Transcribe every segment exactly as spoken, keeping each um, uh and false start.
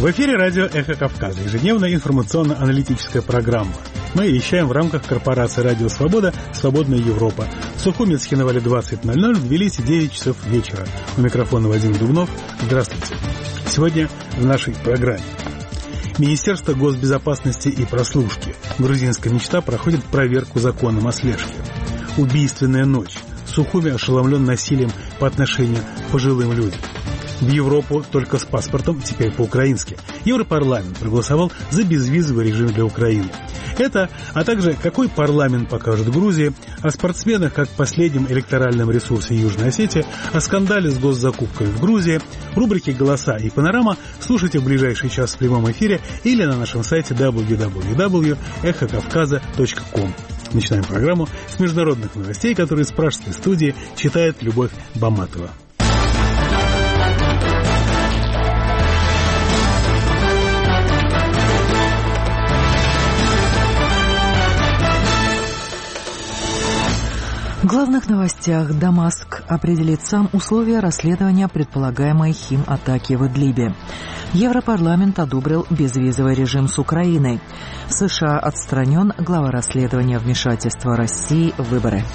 В эфире радио «Эхо Кавказа», ежедневная информационно-аналитическая программа. Мы вещаем в рамках корпорации «Радио Свобода» «Свободная Европа». В Сухумецке на Вале двадцать ноль ноль, в Тбилиси девять часов вечера. У микрофона Вадим Дубнов. Здравствуйте. Сегодня в нашей программе. Министерство госбезопасности и прослушки. Грузинская мечта проходит проверку законом о слежке. Убийственная ночь. Сухуми ошеломлен насилием по отношению к пожилым людям. В Европу только с паспортом, теперь по-украински. Европарламент проголосовал за безвизовый режим для Украины. Это, а также какой парламент покажет Грузии, о спортсменах как последнем электоральном ресурсе Южной Осетии, о скандале с госзакупкой в Грузии, рубрики «Голоса» и «Панорама» слушайте в ближайший час в прямом эфире или на нашем сайте дабл ю дабл ю дабл ю точка эхо кавказа точка ком. Начинаем программу с международных новостей, которые из пражской студии читает Любовь Баматова. В главных новостях. Дамаск определит сам условия расследования предполагаемой химатаки в Идлибе. Европарламент одобрил безвизовый режим с Украиной. В США отстранен глава расследования вмешательства России в выборы.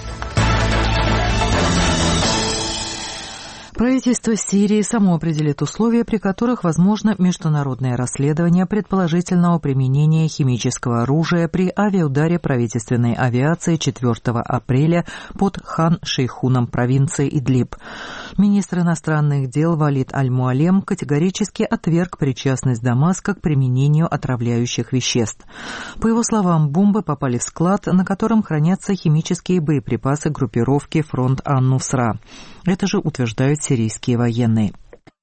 Правительство Сирии само определит условия, при которых возможно международное расследование предположительного применения химического оружия при авиаударе правительственной авиации четвёртого апреля под Хан-Шейхуном провинции Идлиб. Министр иностранных дел Валид Аль-Муалем категорически отверг причастность Дамаска к применению отравляющих веществ. По его словам, бомбы попали в склад, на котором хранятся химические боеприпасы группировки «Фронт Ан-Нусра». Это же утверждают сирийские военные.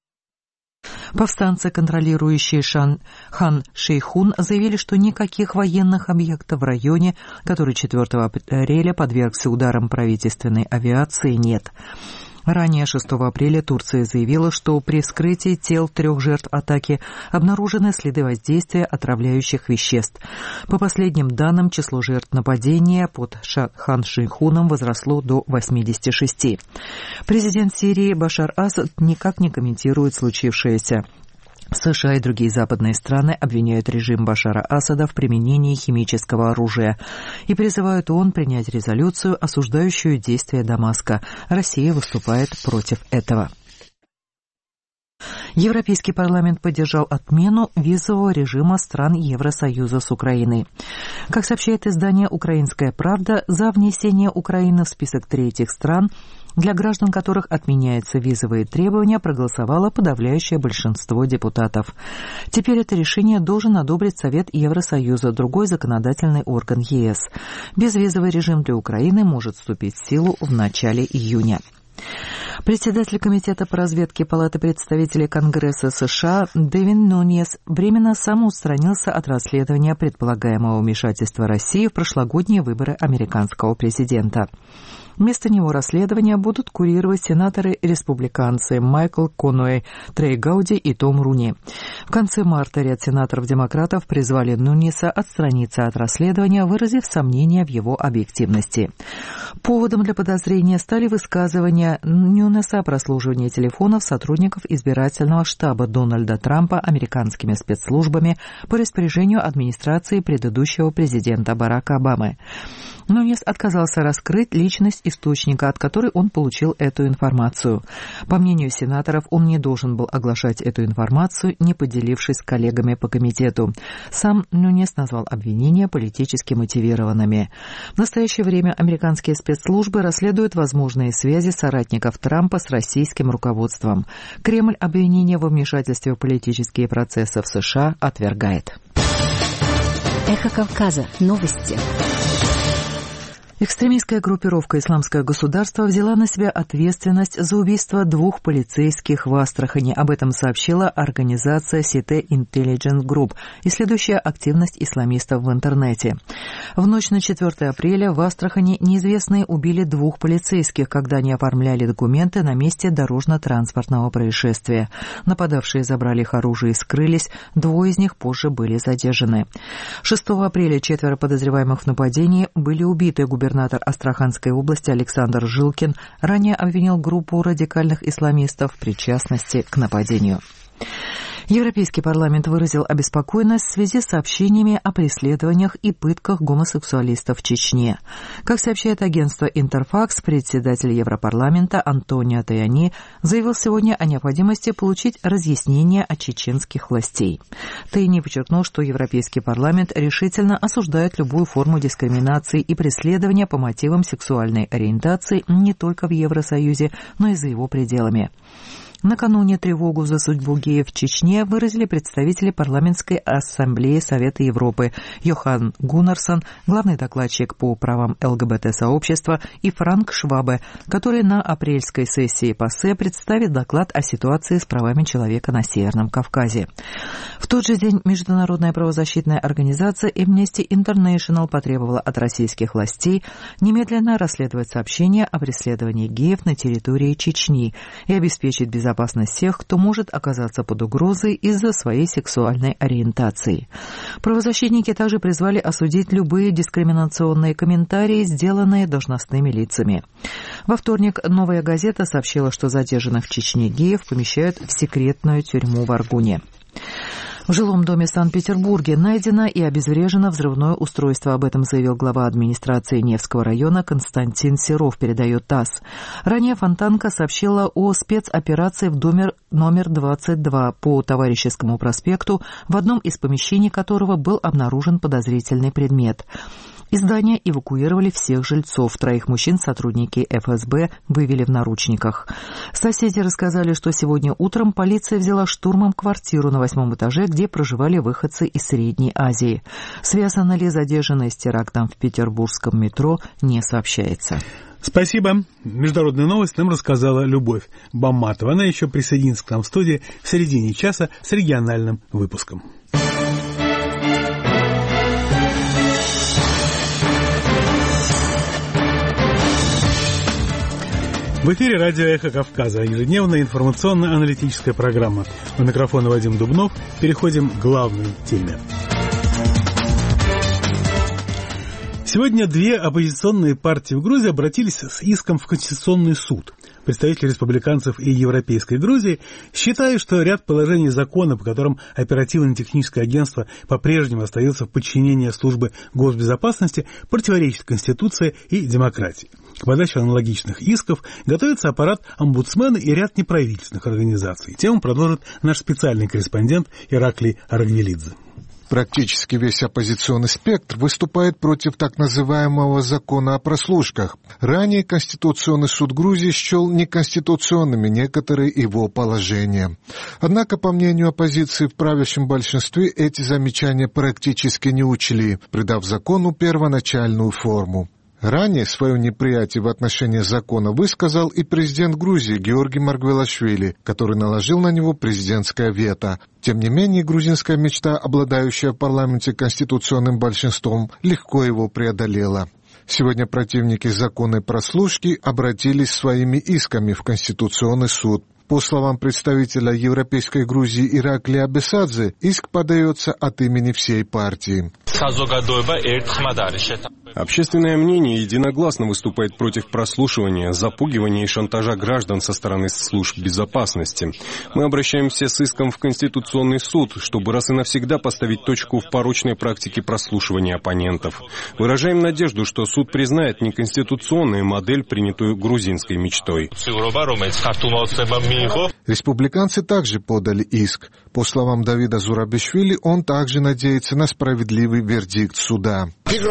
Повстанцы, контролирующие Шан... Хан-Шейхун, заявили, что никаких военных объектов в районе, который четвёртого апреля подвергся ударам правительственной авиации, нет. Ранее, шестого апреля, Турция заявила, что при вскрытии тел трех жертв атаки обнаружены следы воздействия отравляющих веществ. По последним данным, число жертв нападения под Хан-Шейхуном возросло до восьмидесяти шести. Президент Сирии Башар Асад никак не комментирует случившееся. США и другие западные страны обвиняют режим Башара Асада в применении химического оружия и призывают ООН принять резолюцию, осуждающую действия Дамаска. Россия выступает против этого. Европейский парламент поддержал отмену визового режима стран Евросоюза с Украиной. Как сообщает издание «Украинская правда», за внесение Украины в список третьих стран, для граждан которых отменяются визовые требования, проголосовало подавляющее большинство депутатов. Теперь это решение должен одобрить Совет Евросоюза, другой законодательный орган ЕС. Безвизовый режим для Украины может вступить в силу в начале июня. Председатель Комитета по разведке Палаты представителей Конгресса США Дэвин Нуньес временно самоустранился от расследования предполагаемого вмешательства России в прошлогодние выборы американского президента. Вместо него расследования будут курировать сенаторы-республиканцы Майкл Конуэй, Трей Гауди и Том Руни. В конце марта ряд сенаторов-демократов призвали Нуньеса отстраниться от расследования, выразив сомнения в его объективности. Поводом для подозрения стали высказывания Нуньеса о прослушивании телефонов сотрудников избирательного штаба Дональда Трампа американскими спецслужбами по распоряжению администрации предыдущего президента Барака Обамы. Нуньес отказался раскрыть личность источника, от которой он получил эту информацию. По мнению сенаторов, он не должен был оглашать эту информацию, не поделившись с коллегами по комитету. Сам Нуньес назвал обвинения политически мотивированными. В настоящее время американские спецслужбы расследуют возможные связи соратников Трампа с российским руководством. Кремль обвинения во вмешательстве в политические процессы в США отвергает. Эхо Кавказа. Новости. Экстремистская группировка «Исламское государство» взяла на себя ответственность за убийство двух полицейских в Астрахани. Об этом сообщила организация City Intelligence Group, исследующая активность исламистов в интернете. В ночь на четвёртое апреля в Астрахани неизвестные убили двух полицейских, когда они оформляли документы на месте дорожно-транспортного происшествия. Нападавшие забрали их оружие и скрылись, двое из них позже были задержаны. шестого апреля четверо подозреваемых в нападении были убиты. Губернатор Астраханской области Александр Жилкин ранее обвинил группу радикальных исламистов в причастности к нападению. Европейский парламент выразил обеспокоенность в связи с сообщениями о преследованиях и пытках гомосексуалистов в Чечне. Как сообщает агентство «Интерфакс», председатель Европарламента Антонио Таяни заявил сегодня о необходимости получить разъяснение от чеченских властей. Таяни подчеркнул, что Европейский парламент решительно осуждает любую форму дискриминации и преследования по мотивам сексуальной ориентации не только в Евросоюзе, но и за его пределами. Накануне тревогу за судьбу геев в Чечне выразили представители парламентской ассамблеи Совета Европы Йохан Гуннарсон, главный докладчик по правам ЛГБТ-сообщества, и Франк Швабе, который на апрельской сессии ПАСЕ представит доклад о ситуации с правами человека на Северном Кавказе. В тот же день международная правозащитная организация Amnesty International потребовала от российских властей немедленно расследовать сообщения о преследовании геев на территории Чечни и обеспечить безопасность безопасность всех, кто может оказаться под угрозой из-за своей сексуальной ориентации. Правозащитники также призвали осудить любые дискриминационные комментарии, сделанные должностными лицами. Во вторник «Новая газета» сообщила, что задержанных в Чечне геев помещают в секретную тюрьму в Аргуне. В жилом доме в Санкт-Петербурге найдено и обезврежено взрывное устройство. Об этом заявил глава администрации Невского района Константин Серов, передает ТАСС. Ранее Фонтанка сообщила о спецоперации в доме номер двадцать два по Товарищескому проспекту, в одном из помещений которого был обнаружен подозрительный предмет. Из здания эвакуировали всех жильцов. Троих мужчин сотрудники эф эс бэ вывели в наручниках. Соседи рассказали, что сегодня утром полиция взяла штурмом квартиру на восьмом этаже, где проживали выходцы из Средней Азии. Связаны ли задержанные с терактом в петербургском метро, не сообщается. Спасибо. Международная новость нам рассказала Любовь Бамматова. Она еще присоединится к нам в студии в середине часа с региональным выпуском. В эфире радио «Эхо Кавказа», ежедневная информационно-аналитическая программа. У микрофона Вадим Дубнов. Переходим к главной теме. Сегодня две оппозиционные партии в Грузии обратились с иском в Конституционный суд. Представители республиканцев и Европейской Грузии считают, что ряд положений закона, по которым оперативно-техническое агентство по-прежнему остается в подчинении службы госбезопасности, противоречит Конституции и демократии. К подаче аналогичных исков готовится аппарат омбудсмена и ряд неправительственных организаций. Тему продолжит наш специальный корреспондент Ираклий Аргвелидзе. Практически весь оппозиционный спектр выступает против так называемого закона о прослушках. Ранее Конституционный суд Грузии счел неконституционными некоторые его положения. Однако, по мнению оппозиции, в правящем большинстве эти замечания практически не учли, придав закону первоначальную форму. Ранее свое неприятие в отношении закона высказал и президент Грузии Георгий Маргвелашвили, который наложил на него президентское вето. Тем не менее, грузинская мечта, обладающая в парламенте конституционным большинством, легко его преодолела. Сегодня противники законной прослушки обратились своими исками в Конституционный суд. По словам представителя Европейской Грузии Ираклия Абесадзе, иск подается от имени всей партии. Общественное мнение единогласно выступает против прослушивания, запугивания и шантажа граждан со стороны служб безопасности. Мы обращаемся с иском в Конституционный суд, чтобы раз и навсегда поставить точку в порочной практике прослушивания оппонентов. Выражаем надежду, что суд признает неконституционную модель, принятую грузинской мечтой. Республиканцы также подали иск. По словам Давида Зурабишвили, он также надеется на справедливый вердикт суда.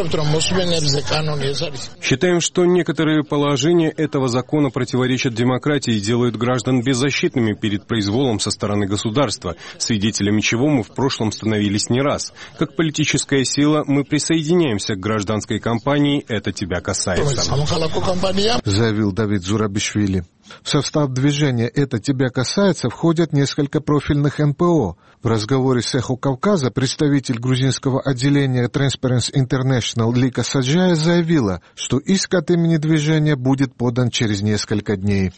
Считаем, что некоторые положения этого закона противоречат демократии и делают граждан беззащитными перед произволом со стороны государства, свидетелями чего мы в прошлом становились не раз. Как политическая сила мы присоединяемся к гражданской кампании «Это тебя касается», заявил Давид Зурабишвили. В состав движения «Это тебя касается» входят несколько профильных эн пэ о. В разговоре с «Эхо Кавказа» представитель грузинского отделения Transparency International Лика Саджая заявила, что иск от имени движения будет подан через несколько дней.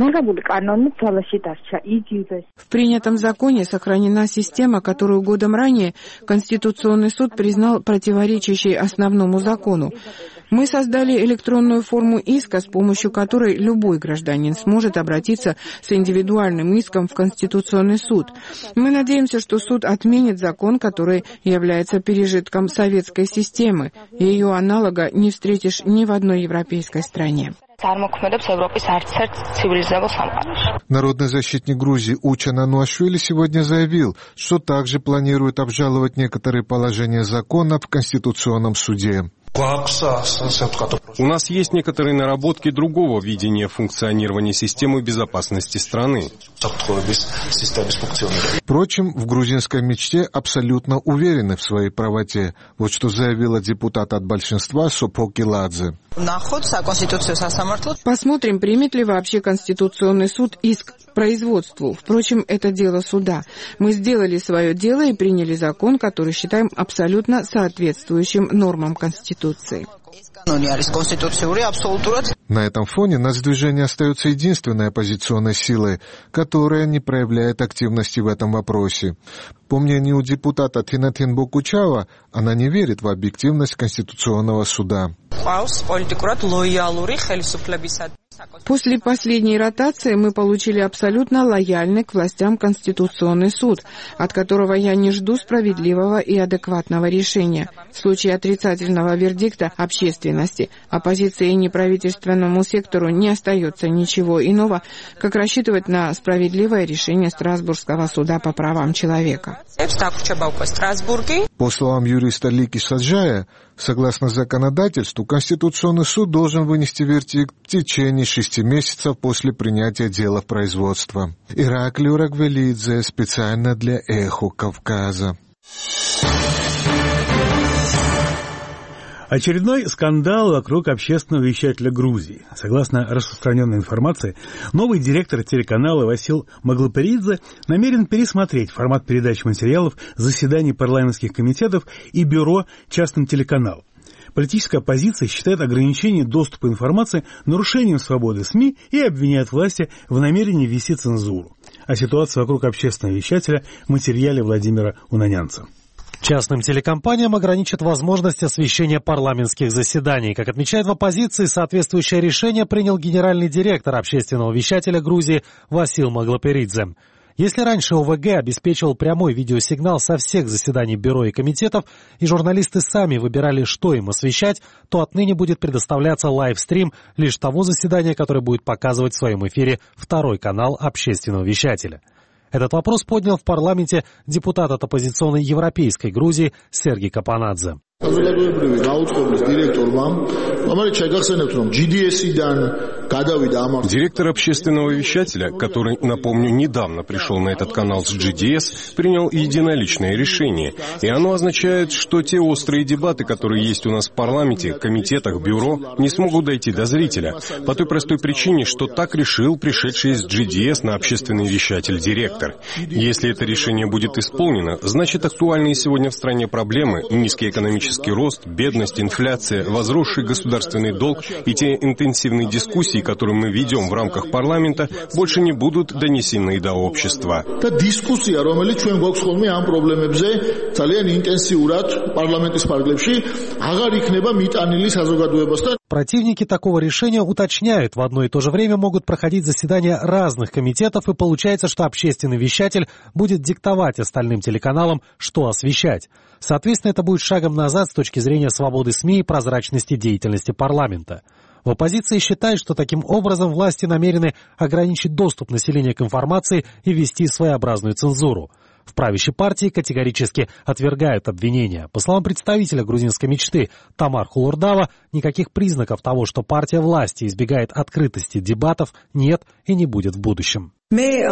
В принятом законе сохранена система, которую годом ранее Конституционный суд признал противоречащей основному закону. Мы создали электронную форму иска, с помощью которой любой гражданин сможет обратиться с индивидуальным иском в Конституционный суд. Мы надеемся, что суд отменит закон, который является пережитком советской системы, и ее аналога не встретишь ни в одной европейской стране. Народный защитник Грузии Учан Ануашвили сегодня заявил, что также планирует обжаловать некоторые положения закона в Конституционном суде. У нас есть некоторые наработки другого видения функционирования системы безопасности страны. Впрочем, в грузинской мечте абсолютно уверены в своей правоте. Вот что заявила депутат от большинства Сопо Киладзе. Посмотрим, примет ли вообще Конституционный суд иск к производству. Впрочем, это дело суда. Мы сделали свое дело и приняли закон, который считаем абсолютно соответствующим нормам Конституции. На этом фоне Нацдвижение остается единственной оппозиционной силой, которая не проявляет активности в этом вопросе. По мнению депутата Тинатин Бокучава, она не верит в объективность Конституционного суда. После последней ротации мы получили абсолютно лояльный к властям Конституционный суд, от которого я не жду справедливого и адекватного решения. В случае отрицательного вердикта общественности, оппозиции и неправительственному сектору не остается ничего иного, как рассчитывать на справедливое решение Страсбургского суда по правам человека. По словам юриста Лики Саджая, согласно законодательству, Конституционный суд должен вынести вердикт в течение шести месяцев после принятия дела в производство. Ираклий Урагвелидзе специально для «Эхо Кавказа». Очередной скандал вокруг общественного вещателя Грузии. Согласно распространенной информации, новый директор телеканала Васил Маглапаридзе намерен пересмотреть формат передачи материалов заседаний парламентских комитетов и бюро частным телеканалам. Политическая оппозиция считает ограничение доступа информации нарушением свободы СМИ и обвиняет власти в намерении ввести цензуру. О ситуации вокруг общественного вещателя в материале Владимира Унанянца. Частным телекомпаниям ограничат возможность освещения парламентских заседаний. Как отмечает в оппозиции, соответствующее решение принял генеральный директор общественного вещателя Грузии Васил Маглапаридзе. Если раньше ОВГ обеспечивал прямой видеосигнал со всех заседаний бюро и комитетов, и журналисты сами выбирали, что им освещать, то отныне будет предоставляться лайвстрим лишь того заседания, которое будет показывать в своем эфире второй канал общественного вещателя. Этот вопрос поднял в парламенте депутат от оппозиционной европейской Грузии Сергей Капанадзе. Директор общественного вещателя, который, напомню, недавно пришел на этот канал с джи ди эс, принял единоличное решение. И оно означает, что те острые дебаты, которые есть у нас в парламенте, комитетах, бюро, не смогут дойти до зрителя. По той простой причине, что так решил пришедший из джи ди эс на общественный вещатель директор. Если это решение будет исполнено, значит актуальные сегодня в стране проблемы, низкий экономический рост, бедность, инфляция, возросший государственный долг и те интенсивные дискуссии, которые мы ведем в рамках парламента, больше не будут донесены до общества. Противники такого решения уточняют, в одно и то же время могут проходить заседания разных комитетов, и получается, что общественный вещатель будет диктовать остальным телеканалам, что освещать. Соответственно, это будет шагом назад с точки зрения свободы СМИ и прозрачности деятельности парламента. В оппозиции считают, что таким образом власти намерены ограничить доступ населения к информации и ввести своеобразную цензуру. В правящей партии категорически отвергают обвинения. По словам представителя грузинской мечты Тамар Хулурдава, никаких признаков того, что партия власти избегает открытости дебатов, нет и не будет в будущем. Мне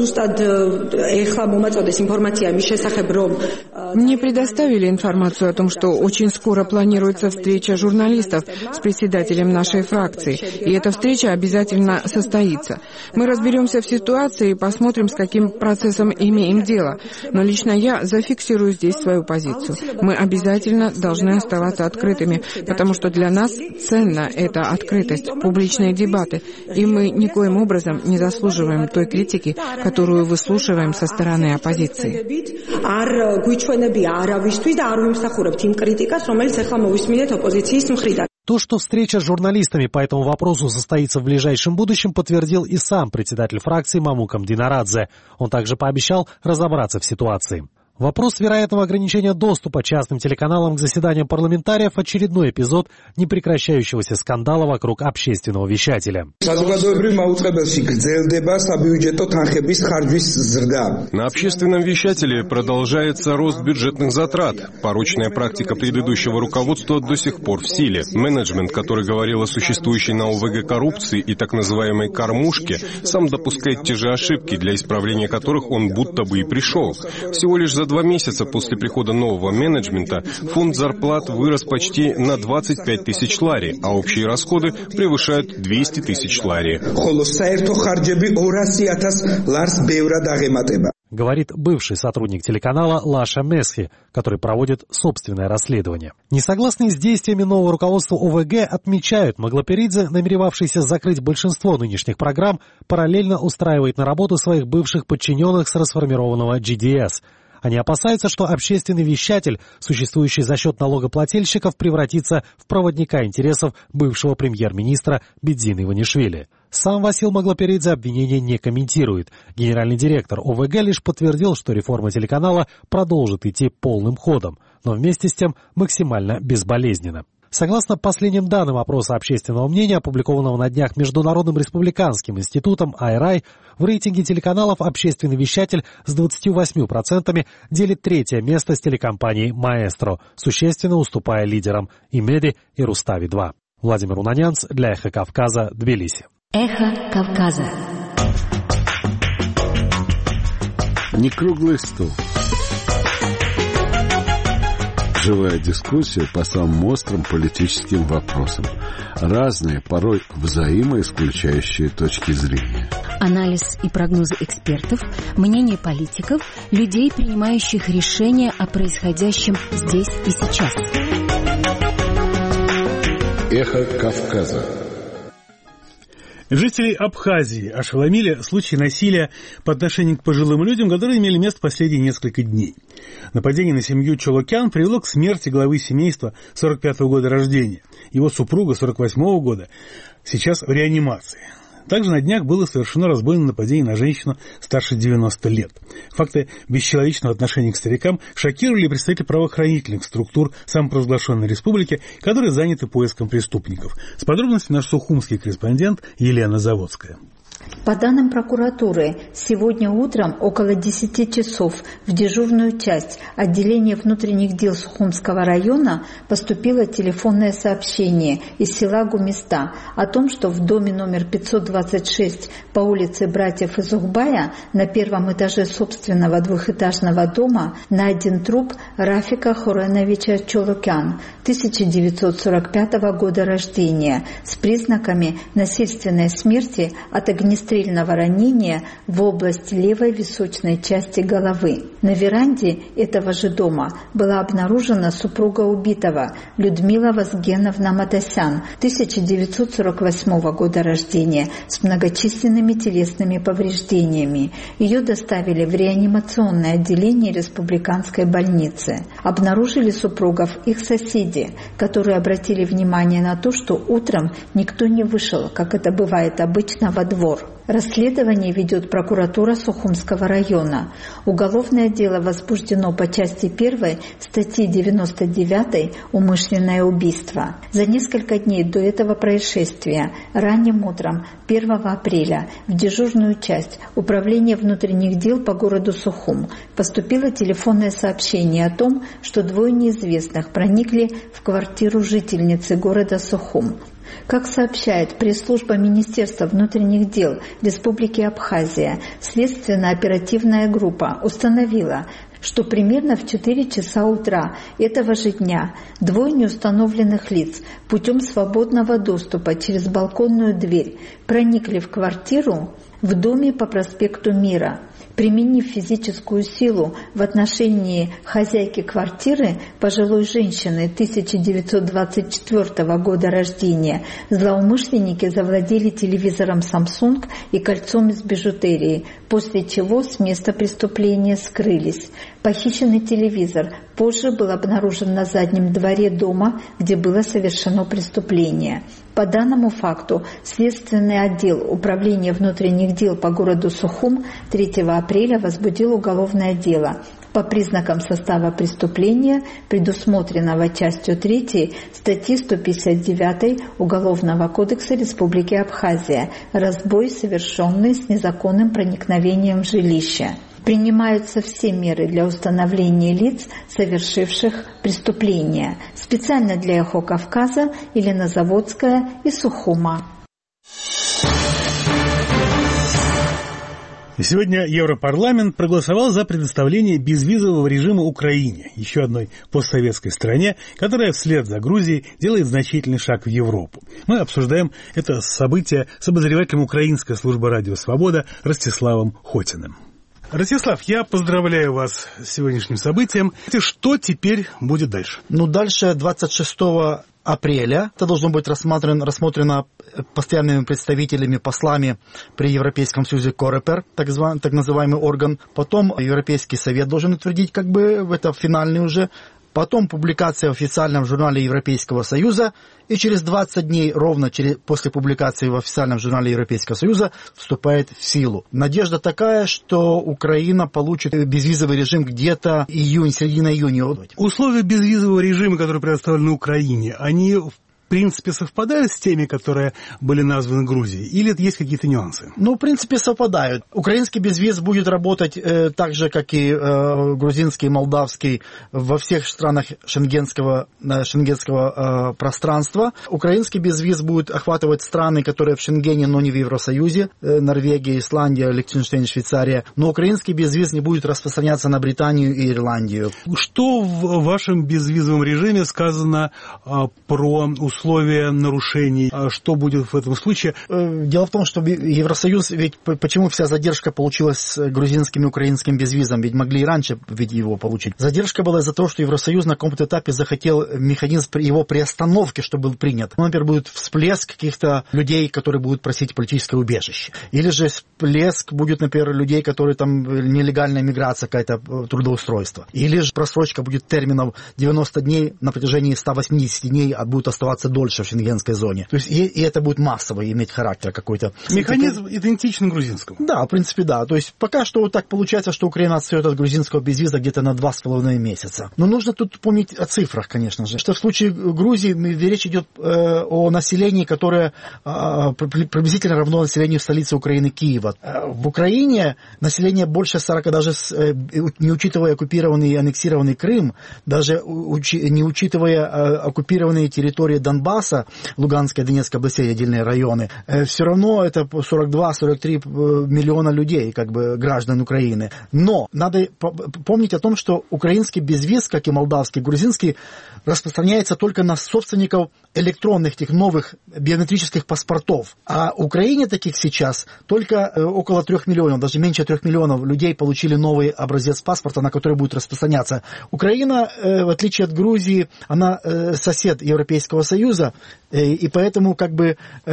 предоставили информацию о том, что очень скоро планируется встреча журналистов с председателем нашей фракции, и эта встреча обязательно состоится. Мы разберемся в ситуации и посмотрим, с каким процессом имеем дело. Но лично я зафиксирую здесь свою позицию. Мы обязательно должны оставаться открытыми, потому что для нас ценна эта открытость, публичные дебаты, и мы никоим образом не заслуживаем той критики, которую выслушиваем со стороны оппозиции. То, что встреча с журналистами по этому вопросу состоится в ближайшем будущем, подтвердил и сам председатель фракции Мамукам Динарадзе. Он также пообещал разобраться в ситуации. Вопрос вероятного ограничения доступа частным телеканалам к заседаниям парламентариев – очередной эпизод непрекращающегося скандала вокруг общественного вещателя. На общественном вещателе продолжается рост бюджетных затрат. Порочная практика предыдущего руководства до сих пор в силе. Менеджмент, который говорил о существующей на ОВГ коррупции и так называемой кормушке, сам допускает те же ошибки, для исправления которых он будто бы и пришел. Всего лишь за два месяца после прихода нового менеджмента фонд зарплат вырос почти на двадцать пять тысяч лари, а общие расходы превышают двести тысяч лари. Говорит бывший сотрудник телеканала Лаша Месхи, который проводит собственное расследование. Несогласные с действиями нового руководства ОВГ отмечают, Маглаперидзе, намеревавшийся закрыть большинство нынешних программ, параллельно устраивает на работу своих бывших подчиненных с расформированного джи ди эс. Они опасаются, что общественный вещатель, существующий за счет налогоплательщиков, превратится в проводника интересов бывшего премьер-министра Бидзины Иванишвили. Сам Васил Маглаперидзе обвинения не комментирует. Генеральный директор ОВГ лишь подтвердил, что реформа телеканала продолжит идти полным ходом, но вместе с тем максимально безболезненно. Согласно последним данным опроса общественного мнения, опубликованного на днях Международным республиканским институтом ай эр ай, в рейтинге телеканалов общественный вещатель с двадцатью восьмью процентами делит третье место с телекомпанией «Маэстро», существенно уступая лидерам Имеди и Рустави-два. Владимир Унанянц для «Эхо Кавказа», Тбилиси. Эхо Кавказа. Не круглый стол. Живая дискуссия по самым острым политическим вопросам. Разные, порой взаимоисключающие точки зрения. Анализ и прогнозы экспертов, мнение политиков, людей, принимающих решения о происходящем здесь и сейчас. Эхо Кавказа. Жителей Абхазии ошеломили случаи насилия по отношению к пожилым людям, которые имели место последние несколько дней. Нападение на семью Чолокян привело к смерти главы семейства сорок пятого года рождения. Его супруга сорок восьмого года сейчас в реанимации. Также на днях было совершено разбойное нападение на женщину старше девяноста лет. Факты бесчеловечного отношения к старикам шокировали представителей правоохранительных структур самопровозглашенной республики, которые заняты поиском преступников. С подробностями наш сухумский корреспондент Елена Заводская. По данным прокуратуры, сегодня утром около десяти часов в дежурную часть отделения внутренних дел Сухумского района поступило телефонное сообщение из села Гумиста о том, что в доме номер пятьсот двадцать шесть по улице Братьев Изухбая на первом этаже собственного двухэтажного дома найден труп Рафика Хуреновича Чолокян, тысяча девятьсот сорок пятого года рождения, с признаками насильственной смерти от огнестрельного ранения в область левой височной части головы. На веранде этого же дома была обнаружена супруга убитого Людмила Вазгеновна Матасян, тысяча девятьсот сорок восьмого года рождения, с многочисленными телесными повреждениями. Ее доставили в реанимационное отделение республиканской больницы. Обнаружили супругов их соседи, которые обратили внимание на то, что утром никто не вышел, как это бывает обычно, во двор. Расследование ведет прокуратура Сухумского района. Уголовное дело возбуждено по части первой статьи девяносто девятой «Умышленное убийство». За несколько дней до этого происшествия, ранним утром первого апреля, в дежурную часть Управления внутренних дел по городу Сухум поступило телефонное сообщение о том, что двое неизвестных проникли в квартиру жительницы города Сухум. Как сообщает пресс-служба Министерства внутренних дел Республики Абхазия, следственно-оперативная группа установила, что примерно в четыре часа утра этого же дня двое неустановленных лиц путем свободного доступа через балконную дверь проникли в квартиру в доме по проспекту Мира. Применив физическую силу в отношении хозяйки квартиры, пожилой женщины тысяча девятьсот двадцать четвёртого года рождения, злоумышленники завладели телевизором Samsung и кольцом из бижутерии, после чего с места преступления скрылись. По Похищенный телевизор позже был обнаружен на заднем дворе дома, где было совершено преступление. По данному факту Следственный отдел Управления внутренних дел по городу Сухум третьего апреля возбудил уголовное дело по признакам состава преступления, предусмотренного частью третьей статьи сто пятьдесят девять Уголовного кодекса Республики Абхазия «Разбой, совершенный с незаконным проникновением в жилище». Принимаются все меры для установления лиц, совершивших преступления, специально для Эхо Кавказа, Елена Заводская из Сухума. Сегодня Европарламент проголосовал за предоставление безвизового режима Украине, еще одной постсоветской стране, которая вслед за Грузией делает значительный шаг в Европу. Мы обсуждаем это событие с обозревателем Украинской службы «Радио Свобода» Ростиславом Хотиным. Ростислав, я поздравляю вас с сегодняшним событием. Что теперь будет дальше? Ну, дальше двадцать шестого апреля это должно быть рассмотрено, рассмотрено постоянными представителями, послами при Европейском Союзе Корепер, так, зван, так называемый орган. Потом Европейский Совет должен утвердить, как бы, это финальный уже. Потом публикация в официальном журнале Европейского Союза, и через двадцать дней, ровно через, после публикации в официальном журнале Европейского Союза, вступает в силу. Надежда такая, что Украина получит безвизовый режим где-то июнь, середина июня. Условия безвизового режима, которые предоставлены Украине, они в принципе совпадают с теми, которые были названы Грузией, или есть какие-то нюансы? Ну, в принципе, совпадают. Украинский безвиз будет работать э, так же, как и э, грузинский, молдавский во всех странах шенгенского, э, шенгенского э, пространства. Украинский безвиз будет охватывать страны, которые в Шенгене, но не в Евросоюзе, э, Норвегия, Исландия, Лихтенштейн, Швейцария. Но украинский безвиз не будет распространяться на Британию и Ирландию. Что в вашем безвизовом режиме сказано э, про условия условия нарушений. А что будет в этом случае? Дело в том, что Евросоюз, ведь почему вся задержка получилась с грузинским и украинским безвизом? Ведь могли и раньше ведь его получить. Задержка была из-за того, что Евросоюз на каком-то этапе захотел механизм его приостановки, чтобы был принят. Например, будет всплеск каких-то людей, которые будут просить политическое убежище. Или же всплеск будет, например, людей, которые там нелегальная миграция, какое-то трудоустройство. Или же просрочка будет терминов девяносто дней на протяжении ста восьмидесяти дней, а будут оставаться дольше в шенгенской зоне. То есть и, и это будет массово иметь характер какой-то. Механизм это... идентичен грузинскому. Да, в принципе, да. То есть пока что вот так получается, что Украина отстает от грузинского безвиза где-то на два с половиной месяца. Но нужно тут помнить о цифрах, конечно же. Что в случае Грузии речь идет э, о населении, которое э, приблизительно равно населению столицы Украины Киева. В Украине население больше сорока, даже с, э, не учитывая оккупированный и аннексированный Крым, даже учи, не учитывая э, оккупированные территории Донбасса, Донбасса, Луганской и Донецкой областей, отдельные районы, все равно это сорок два - сорок три миллиона людей, как бы граждан Украины. Но надо помнить о том, что украинский безвиз, как и молдавский, грузинский, распространяется только на собственников электронных, тех новых биометрических паспортов. А в Украине таких сейчас только около трех миллионов, даже меньше трех миллионов людей получили новый образец паспорта, на который будет распространяться. Украина, в отличие от Грузии, она сосед Европейского Союза, и поэтому как бы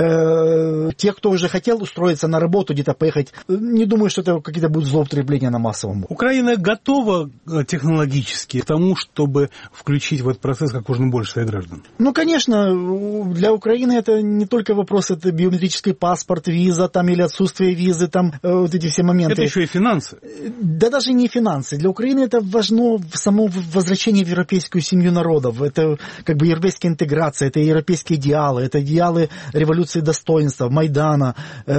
э, те, кто уже хотел устроиться на работу, где-то поехать, не думаю, что это какие-то будут злоупотребления на массовом. Украина готова технологически к тому, чтобы включить в этот процесс как можно больше своих граждан? Ну, конечно, для Украины это не только вопрос, это биометрический паспорт, виза там, или отсутствие визы, там, вот эти все моменты. Это еще и финансы. Да даже не финансы. Для Украины это важно само возвращение в европейскую семью народов. Это как бы европейская интеграция, это европейские идеалы, это идеалы революции достоинства, Майдана,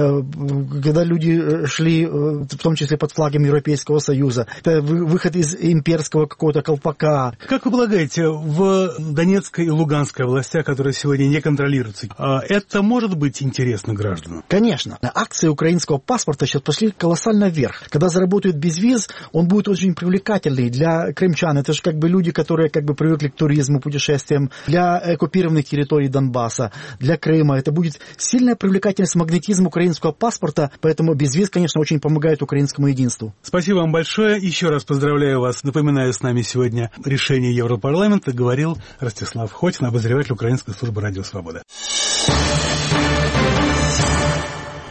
когда люди шли, в том числе под флагом Европейского Союза. Это выход из имперского какого-то колпака. Как вы полагаете, в Донецкой и Луганской областях, которые сегодня не контролируются, это может быть интересно гражданам? Конечно. Акции украинского паспорта сейчас пошли колоссально вверх. Когда заработает безвиз, он будет очень привлекательный для крымчан. Это же как бы люди, которые как бы привыкли к туризму, путешествиям, для оккупированных территорий Донбасса, для Крыма. Это будет сильная привлекательность, магнетизм украинского паспорта, поэтому безвиз, конечно, очень помогает украинскому единству. Спасибо вам большое. Еще раз поздравляю вас. Напоминаю, с нами сегодня решение Европарламента говорил Ростислав Хотин, обозреватель Украинской службы «Радио Свобода».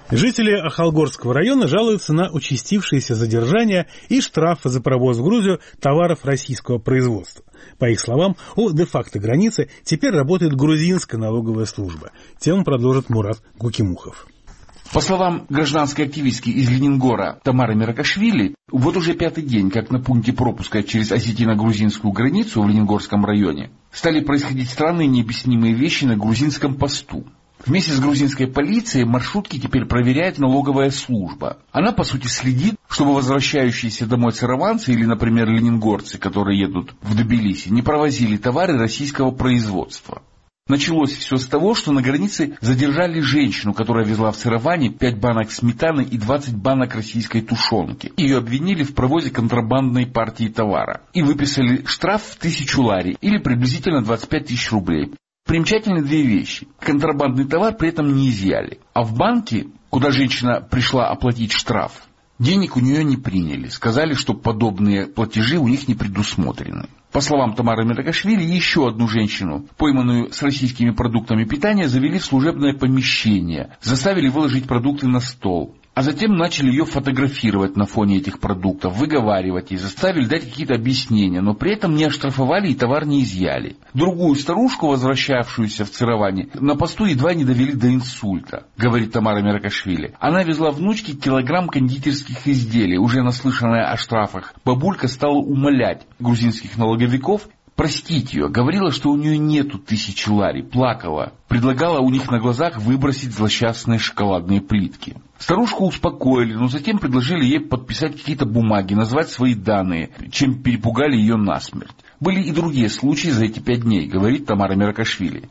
Жители Ахалгорского района жалуются на участившиеся задержания и штрафы за провоз в Грузию товаров российского производства. По их словам, у де-факто границы теперь работает грузинская налоговая служба. Тему продолжит Мурат Гукимухов. По словам гражданской активистки из Ленингора Тамары Меракашвили, вот уже пятый день, как на пункте пропуска через осетино-грузинскую границу в Ленингорском районе стали происходить странные необъяснимые вещи на грузинском посту. Вместе с грузинской полицией маршрутки теперь проверяет налоговая служба. Она, по сути, следит, чтобы возвращающиеся домой сараванцы или, например, ленингорцы, которые едут в Тбилиси, не провозили товары российского производства. Началось все с того, что на границе задержали женщину, которая везла в сараване пять банок сметаны и двадцать банок российской тушенки. Ее обвинили в провозе контрабандной партии товара и выписали штраф в тысячу лари или приблизительно двадцать пять тысяч рублей. Примечательны две вещи. Контрабандный товар при этом не изъяли. А в банке, куда женщина пришла оплатить штраф, денег у нее не приняли. Сказали, что подобные платежи у них не предусмотрены. По словам Тамары Меракашвили, еще одну женщину, пойманную с российскими продуктами питания, завели в служебное помещение, заставили выложить продукты на стол. А затем начали ее фотографировать на фоне этих продуктов, выговаривать и заставили дать какие-то объяснения, но при этом не оштрафовали и товар не изъяли. Другую старушку, возвращавшуюся в Цироване, на посту едва не довели до инсульта, говорит Тамара Меракашвили. Она везла внучке килограмм кондитерских изделий. Уже наслышанная о штрафах, бабулька стала умолять грузинских налоговиков простить ее, говорила, что у нее нету тысячи лари, плакала, предлагала у них на глазах выбросить злосчастные шоколадные плитки. Старушку успокоили, но затем предложили ей подписать какие-то бумаги, назвать свои данные, чем перепугали ее насмерть. Были и другие случаи за эти пять дней, говорит Тамара Меракашвили.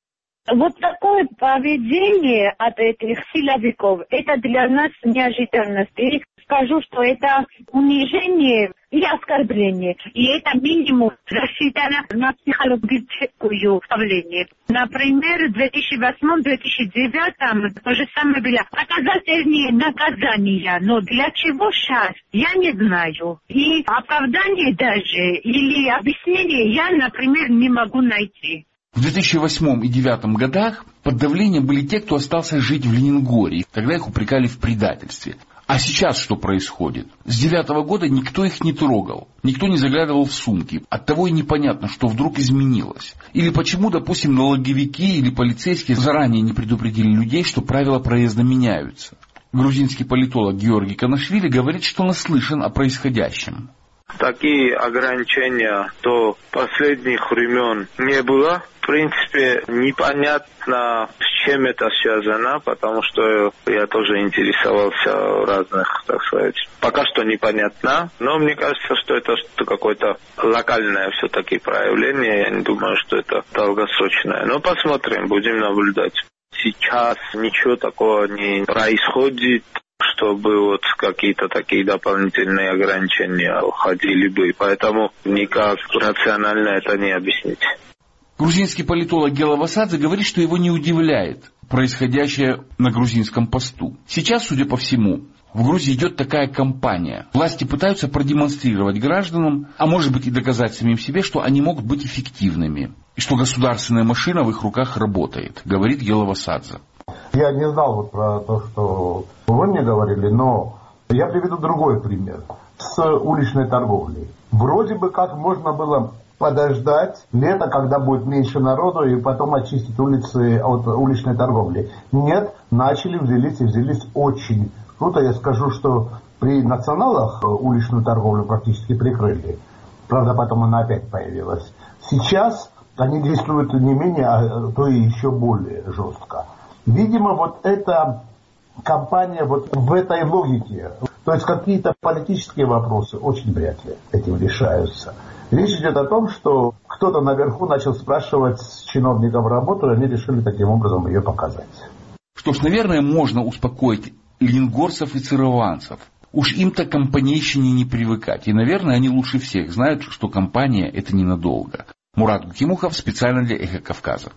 Вот такое поведение от этих силовиков, это для нас неожиданность. И скажу, что это унижение и оскорбление. И это минимум рассчитано на психологическую давление. Например, в две тысячи восьмом - две тысячи девятом то же самое было. Показательные наказания. Но для чего сейчас? Я не знаю. И оправдание даже или объяснение я, например, не могу найти. В две тысячи восьмом и две тысячи девятом годах под давлением были те, кто остался жить в Ленингоре. Тогда их упрекали в предательстве. А сейчас что происходит? С девятого года никто их не трогал, никто не заглядывал в сумки. Оттого и непонятно, что вдруг изменилось. Или почему, допустим, налоговики или полицейские заранее не предупредили людей, что правила проезда меняются. Грузинский политолог Георгий Канашвили говорит, что наслышан о происходящем. Такие ограничения до последних времен не было. В принципе, непонятно, с чем это связано, потому что я тоже интересовался разных, так сказать, пока что непонятно. Но мне кажется, что это какое-то локальное все-таки проявление. Я не думаю, что это долгосрочное. Но посмотрим, будем наблюдать. Сейчас ничего такого не происходит, чтобы вот какие-то такие дополнительные ограничения уходили бы. Поэтому никак рационально это не объяснить. Грузинский политолог Гела Васадзе говорит, что его не удивляет происходящее на грузинском посту. Сейчас, судя по всему, в Грузии идет такая кампания. Власти пытаются продемонстрировать гражданам, а может быть и доказать самим себе, что они могут быть эффективными. И что государственная машина в их руках работает, говорит Гела Васадзе. Я не знал вот про то, что вы мне говорили, но я приведу другой пример с уличной торговлей. Вроде бы как можно было подождать лето, когда будет меньше народу, и потом очистить улицы от уличной торговли. Нет, начали, взялись и взялись очень круто. Я скажу, что при националах уличную торговлю практически прикрыли. Правда, потом она опять появилась. Сейчас они действуют не менее, а то и еще более жестко. Видимо, вот эта кампания вот в этой логике. То есть какие-то политические вопросы очень вряд ли этим решаются. Речь идет о том, что кто-то наверху начал спрашивать с чиновников работу, и они решили таким образом ее показать. Что ж, наверное, можно успокоить ленингорцев и цированцев. Уж им-то к компанейщине не привыкать. И, наверное, они лучше всех знают, что компания – это ненадолго. Мурат Гукимухов специально для «Эхо Кавказа».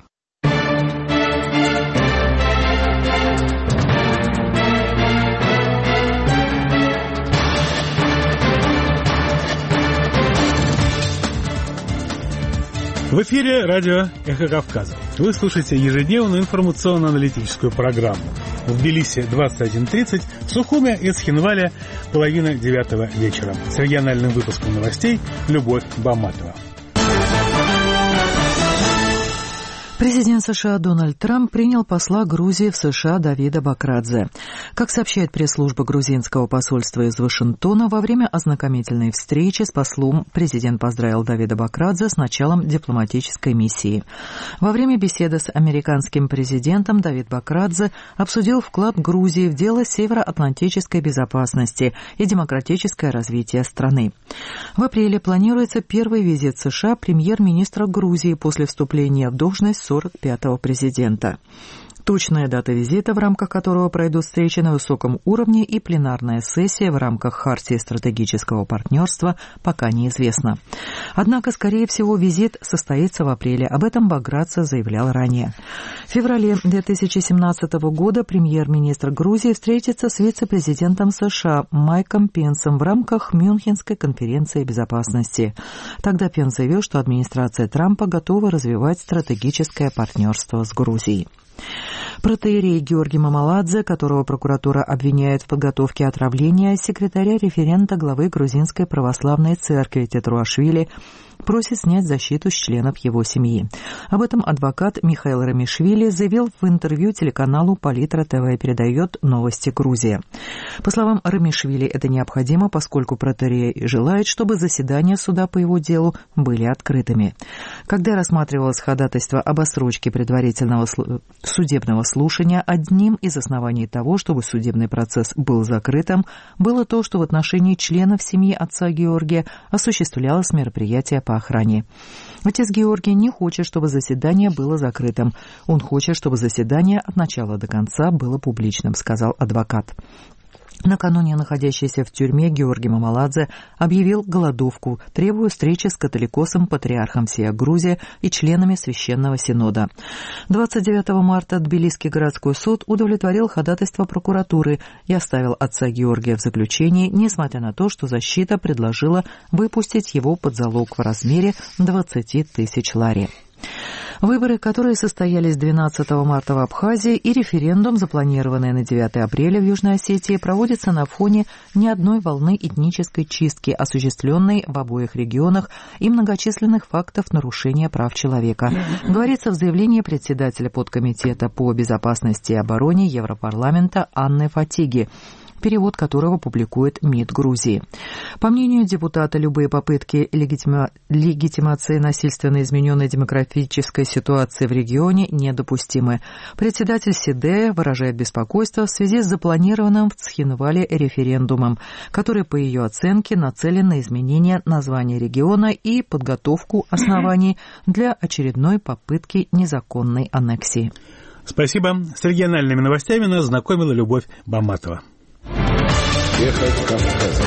В эфире радио «Эхо Кавказа». Вы слушаете ежедневную информационно-аналитическую программу. в Тбилиси двадцать один тридцать, в Сухуме и Цхинвале половина девятого вечера. С региональным выпуском новостей Любовь Баматова. Президент США Дональд Трамп принял посла Грузии в США Давида Бакрадзе. Как сообщает пресс-служба грузинского посольства из Вашингтона, во время ознакомительной встречи с послом президент поздравил Давида Бакрадзе с началом дипломатической миссии. Во время беседы с американским президентом Давид Бакрадзе обсудил вклад Грузии в дело североатлантической безопасности и демократическое развитие страны. В апреле планируется первый визит США премьер-министра Грузии после вступления в должность сорок пятого президента. Точная дата визита, в рамках которого пройдут встречи на высоком уровне, и пленарная сессия в рамках Хартии стратегического партнерства, пока неизвестна. Однако, скорее всего, визит состоится в апреле. Об этом Бакрадзе заявлял ранее. В феврале две тысячи семнадцатого года премьер-министр Грузии встретится с вице-президентом США Майком Пенсом в рамках Мюнхенской конференции безопасности. Тогда Пенс заявил, что администрация Трампа готова развивать стратегическое партнерство с Грузией. Протоиерей Георгий Мамаладзе, которого прокуратура обвиняет в подготовке отравления, секретаря референта главы Грузинской православной церкви Тетруашвили, просит снять защиту с членов его семьи. Об этом адвокат Михаил Рамишвили заявил в интервью телеканалу Политра ТВ, передает Новости Грузия. По словам Рамишвили, это необходимо, поскольку протоиерей желает, чтобы заседания суда по его делу были открытыми. Когда рассматривалось ходатайство об отсрочке предварительного судебного слушания, одним из оснований того, чтобы судебный процесс был закрытым, было то, что в отношении членов семьи отца Георгия осуществлялось мероприятие по охране. Отец Георгий не хочет, чтобы заседание было закрытым. Он хочет, чтобы заседание от начала до конца было публичным, сказал адвокат. Накануне находящийся в тюрьме Георгий Мамаладзе объявил голодовку, требуя встречи с католикосом, патриархом всея Грузия и членами Священного Синода. двадцать девятого марта Тбилисский городской суд удовлетворил ходатайство прокуратуры и оставил отца Георгия в заключении, несмотря на то, что защита предложила выпустить его под залог в размере двадцати тысяч лари. Выборы, которые состоялись двенадцатого марта в Абхазии, и референдум, запланированный на девятое апреля в Южной Осетии, проводятся на фоне не одной волны этнической чистки, осуществленной в обоих регионах, и многочисленных фактов нарушения прав человека, говорится в заявлении председателя подкомитета по безопасности и обороне Европарламента Анны Фатиги, перевод которого публикует МИД Грузии. По мнению депутата, любые попытки легитима... легитимации насильственно измененной демографической ситуации в регионе недопустимы. Председатель СИДЭ выражает беспокойство в связи с запланированным в Цхинвале референдумом, который, по ее оценке, нацелен на изменение названия региона и подготовку оснований для очередной попытки незаконной аннексии. Спасибо. С региональными новостями нас знакомила Любовь Баматова. Эхо Кавказа.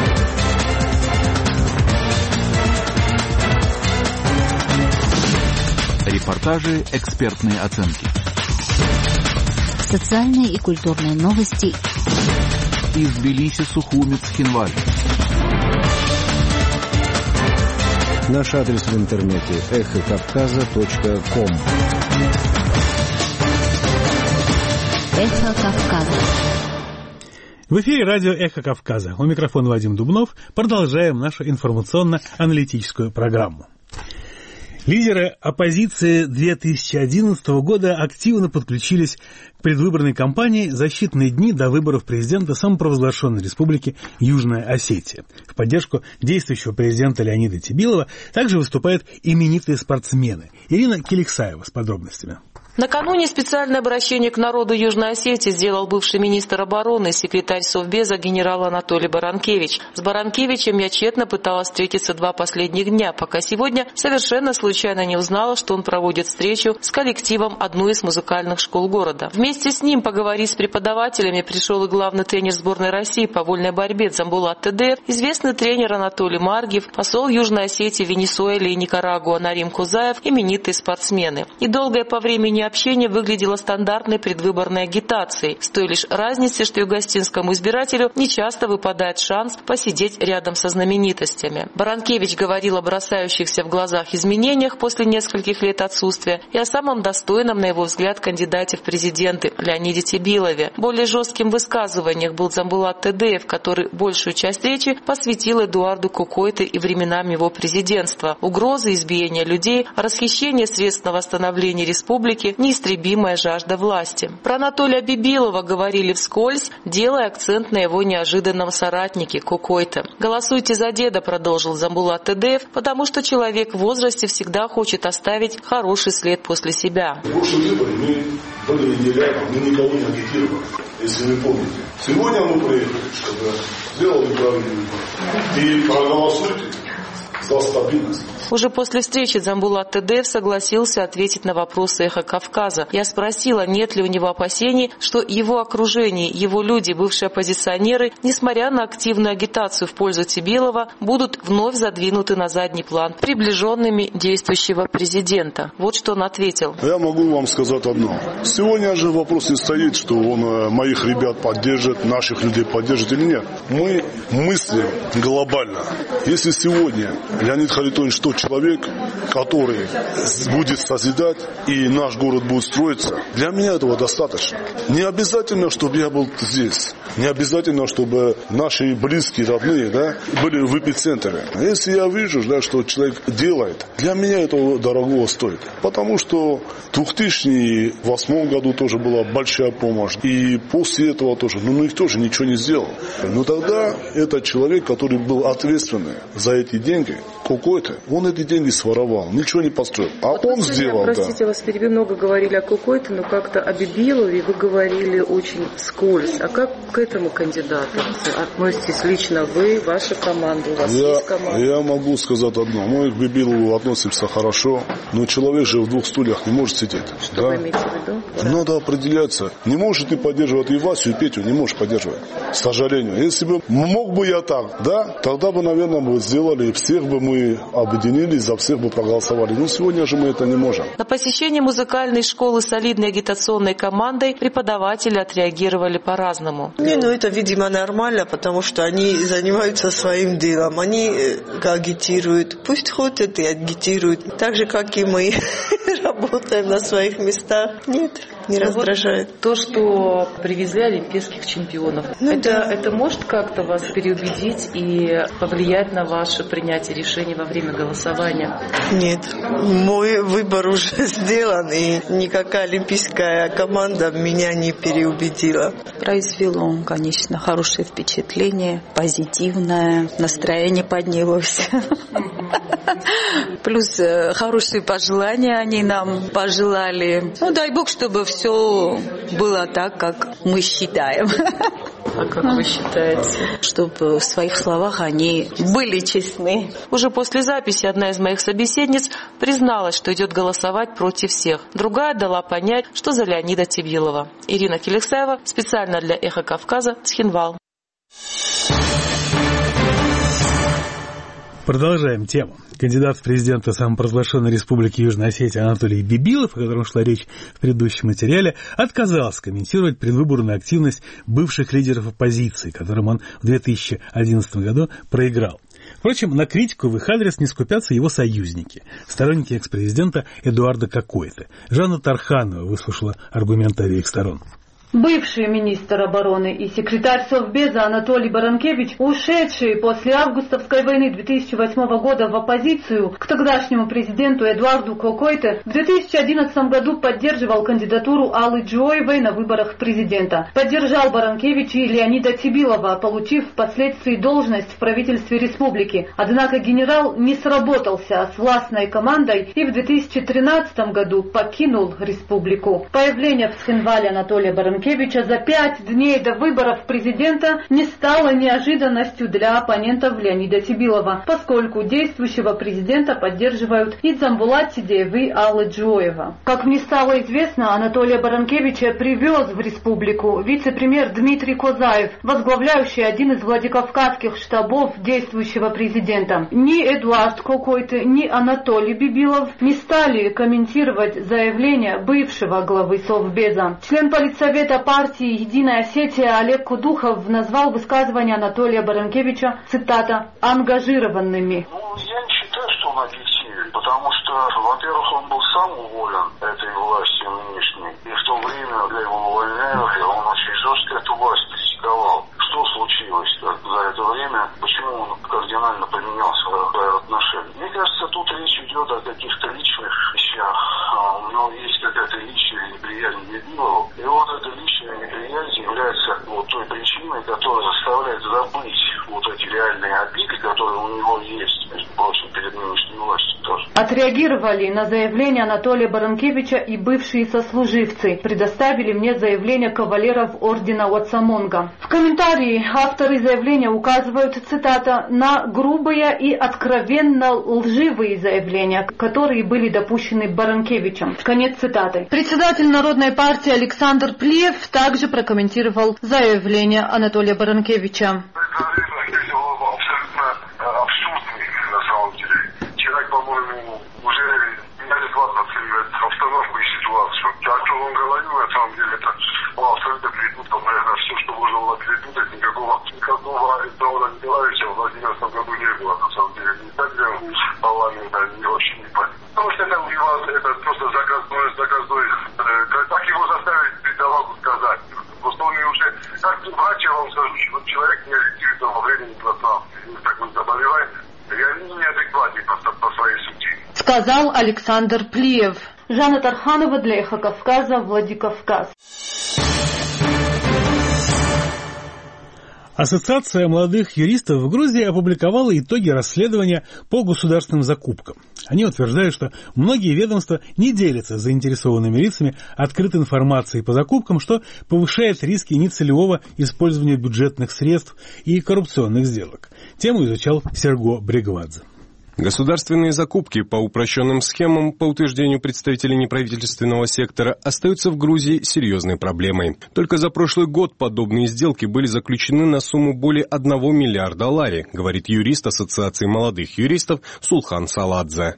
Репортажи, экспертные оценки. Социальные и культурные новости. Из Тбилиси, Сухуми, Цхинвале. Наш адрес в интернете эхо кавказа точка ком. Эхо Кавказа. В эфире радио «Эхо Кавказа». У микрофона Вадим Дубнов. Продолжаем нашу информационно-аналитическую программу. Лидеры оппозиции две тысячи одиннадцатого года активно подключились к предвыборной кампании за считанные дни до выборов президента самопровозглашенной республики Южная Осетия. В поддержку действующего президента Леонида Тибилова также выступают именитые спортсмены. Ирина Келиксаева с подробностями. Накануне специальное обращение к народу Южной Осетии сделал бывший министр обороны и секретарь Совбеза генерал Анатолий Баранкевич. С Баранкевичем я тщетно пыталась встретиться два последних дня, пока сегодня совершенно случайно не узнала, что он проводит встречу с коллективом одной из музыкальных школ города. Вместе с ним поговорить с преподавателями пришел и главный тренер сборной России по вольной борьбе Дзамбулат Тедер, известный тренер Анатолий Маргиев, посол Южной Осетии, Венесуэле и Никарагуа Нарим Кузаев, именитые спортсмены. И долгое по времени линия общения выглядела стандартной предвыборной агитацией, с той лишь разницей, что югостинскому избирателю нечасто выпадает шанс посидеть рядом со знаменитостями. Баранкевич говорил о бросающихся в глазах изменениях после нескольких лет отсутствия и о самом достойном, на его взгляд, кандидате в президенты Леониде Тебилове. Более жестким в высказываниях был Дзамбулат Тедеев, который большую часть речи посвятил Эдуарду Кокойте и временам его президентства. Угрозы, избиения людей, расхищение средств на восстановление республики, неистребимая жажда власти. Про Анатолия Бибилова говорили вскользь, делая акцент на его неожиданном соратнике Кокойте. «Голосуйте за деда», продолжил Дзамбулат Тедеев, потому что человек в возрасте всегда хочет оставить хороший след после себя. В прошлом выборе мы были не рядом, мы никого не агитировали, если вы помните. Сегодня мы приехали, чтобы сделали правильный выбор. И проголосуйте за стабильность. Уже после встречи Дзамбулат Тедеев согласился ответить на вопросы «Эхо Кавказа». Я спросила, нет ли у него опасений, что его окружение, его люди, бывшие оппозиционеры, несмотря на активную агитацию в пользу Тебилова, будут вновь задвинуты на задний план приближенными действующего президента. Вот что он ответил. Я могу вам сказать одно. Сегодня же вопрос не стоит, что он моих ребят поддержит, наших людей поддержит или нет. Мы мыслим глобально. Если сегодня Леонид Харитонович тот человек, который будет созидать, и наш город будет строиться, для меня этого достаточно. Не обязательно, чтобы я был здесь. Не обязательно, чтобы наши близкие, родные, да, были в эпицентре. Если я вижу, да, что человек делает, для меня это дорого стоит. Потому что в две тысячи восьмом году тоже была большая помощь. И после этого тоже. Ну, ну их тоже ничего не сделал. Но тогда этот человек, который был ответственный за эти деньги, Кокойте, он эти деньги своровал, ничего не построил. А вот он сделал, простите, да. вас перебью, много говорили о Кокойте, но как-то о Бибилове вы говорили очень вскользь. А как к этому кандидату относитесь лично вы, ваша команда? У вас я, есть команда? Я могу сказать одно. Мы к Бибилову относимся хорошо, но человек же в двух стульях не может сидеть. Что да? вы имеете в виду? Надо определяться. Не можешь ты поддерживать и Васю, и Петю, не можешь поддерживать. К сожалению. Если бы мог бы я так, да, тогда бы, наверное, мы сделали, всех бы мы объединились, за всех бы проголосовали. Но сегодня же мы это не можем. На посещение музыкальной школы солидной агитационной командой преподаватели отреагировали по-разному. Не, ну это, видимо, нормально, потому что они занимаются своим делом. Они агитируют. Пусть ходят и агитируют. Так же, как и мы работаем на своих местах. Нет, не ну раздражает. Вот то, что привезли олимпийских чемпионов, ну, это, да. это может как-то вас переубедить и повлиять на ваше принятие решений во время голосования? Нет, мой выбор уже сделан, и никакая олимпийская команда меня не переубедила. Произвело, конечно, хорошее впечатление, позитивное, настроение поднялось. Плюс хорошие пожелания они нам пожелали. Ну, дай Бог, чтобы все было так, как мы считаем. А как вы считаете? Чтобы в своих словах они были честны. Уже после записи одна из моих собеседниц призналась, что идет голосовать против всех. Другая дала понять, что за Леонида Тебилова. Ирина Келексаева, специально для «Эхо Кавказа», Цхинвал. Продолжаем тему. Кандидат в президенты самопровозглашенной республики Южная Осетия Анатолий Бибилов, о котором шла речь в предыдущем материале, отказался комментировать предвыборную активность бывших лидеров оппозиции, которым он в две тысячи одиннадцатом году проиграл. Впрочем, на критику в их адрес не скупятся его союзники, сторонники экс-президента Эдуарда Кокойте. Жанна Тарханова выслушала аргументы обеих сторон. Бывший министр обороны и секретарь Совбеза Анатолий Баранкевич, ушедший после августовской войны две тысячи восьмого года в оппозицию к тогдашнему президенту Эдуарду Кокойте, в две тысячи одиннадцатом году поддерживал кандидатуру Аллы Джоевой на выборах президента. Поддержал Баранкевич и Леонида Тебилова, получив впоследствии должность в правительстве республики. Однако генерал не сработался с властной командой и в две тысячи тринадцатом году покинул республику. Появление в Цхинвале Анатолия Баранкевича Баранкевича за пять дней до выборов президента не стало неожиданностью для оппонентов Леонида Сибилова, поскольку действующего президента поддерживают и Дзамбулат Сидеев, и Алла Джоева. Как мне стало известно, Анатолия Баранкевича привез в республику вице-премьер Дмитрий Козаев, возглавляющий один из владикавказских штабов действующего президента. Ни Эдуард Кокойты, ни Анатолий Бибилов не стали комментировать заявление бывшего главы Совбеза. Член политсовета партии «Единая Осетия» Олег Кудухов назвал высказывания Анатолия Баранкевича, цитата, «ангажированными». Ну, я не считаю, что он объективен, потому что, во-первых, он был сам уволен этой властью нынешней, и в то время, когда его увольняли, он очень жестко эту власть критиковал. Что случилось за это время? Почему он кардинально поменял свои отношения? Мне кажется, тут речь идет о каких-то личных вещах. У него есть какая-то личная неприязнь к Бибилову, и вот эта личная неприязнь является вот той причиной, которая заставляет забыть вот эти реальные обиды, которые у него есть, между прочим, перед нынешней властью тоже. Отреагировали на заявление Анатолия Баранкевича и бывшие сослуживцы. Предоставили мне заявление кавалеров ордена Уатсамонга. В комментарии авторы заявления указывают, цитата, на грубые и откровенно лживые заявления, которые были допущены Баранкевичем. Конец цитаты. Председатель Народной партии Александр Плиев также прокомментировал заявление Анатолия Баранкевича. Человек, по-моему, уже неадекватно оценивает обстановку и ситуацию. А что он говорил, на самом деле, это было абсолютно перепутано, наверное, все, что можно было перепутать, никакого, никакого Александра Николаевича в двадцатом году не было, на самом деле. Не так для парламента, не вообще не понятно. Потому что это, это просто заказной, заказной, э, как его заставить бедолагу сказать. Просто он уже, как врач, я вам скажу, что человек не ориентируется во времени и пространстве. Такое заболевание. Я неадекватный по, по своей сути. Сказал Александр Плиев. Жанна Тарханова для Эхо Кавказа, Владикавказ. Ассоциация молодых юристов в Грузии опубликовала итоги расследования по государственным закупкам. Они утверждают, что многие ведомства не делятся с заинтересованными лицами открытой информацией по закупкам, что повышает риски нецелевого использования бюджетных средств и коррупционных сделок. Тему изучал Серго Брегвадзе. Государственные закупки по упрощенным схемам, по утверждению представителей неправительственного сектора, остаются в Грузии серьезной проблемой. Только за прошлый год подобные сделки были заключены на сумму более одного миллиарда лари, говорит юрист Ассоциации молодых юристов Сулхан Саладзе.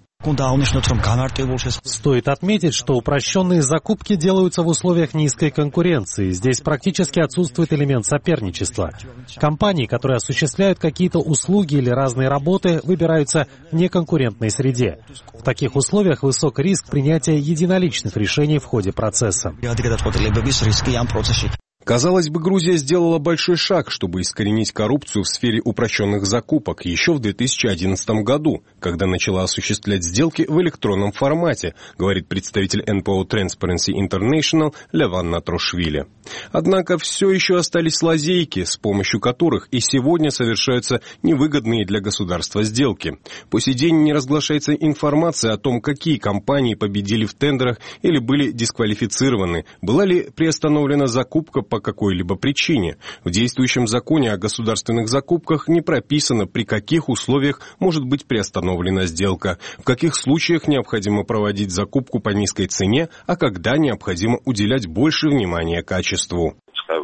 Стоит отметить, что упрощенные закупки делаются в условиях низкой конкуренции. Здесь практически отсутствует элемент соперничества. Компании, которые осуществляют какие-то услуги или разные работы, выбираются в неконкурентной среде. В таких условиях высок риск принятия единоличных решений в ходе процесса. Казалось бы, Грузия сделала большой шаг, чтобы искоренить коррупцию в сфере упрощенных закупок еще в две тысячи одиннадцатом году, когда начала осуществлять сделки в электронном формате, говорит представитель эн пэ о Transparency International Леван Натрошвили. Однако все еще остались лазейки, с помощью которых и сегодня совершаются невыгодные для государства сделки. По сей день не разглашается информация о том, какие компании победили в тендерах или были дисквалифицированы, была ли приостановлена закупка по какой-либо причине. В действующем законе о государственных закупках не прописано, при каких условиях может быть приостановлена сделка, в каких случаях необходимо проводить закупку по низкой цене, а когда необходимо уделять больше внимания качеству.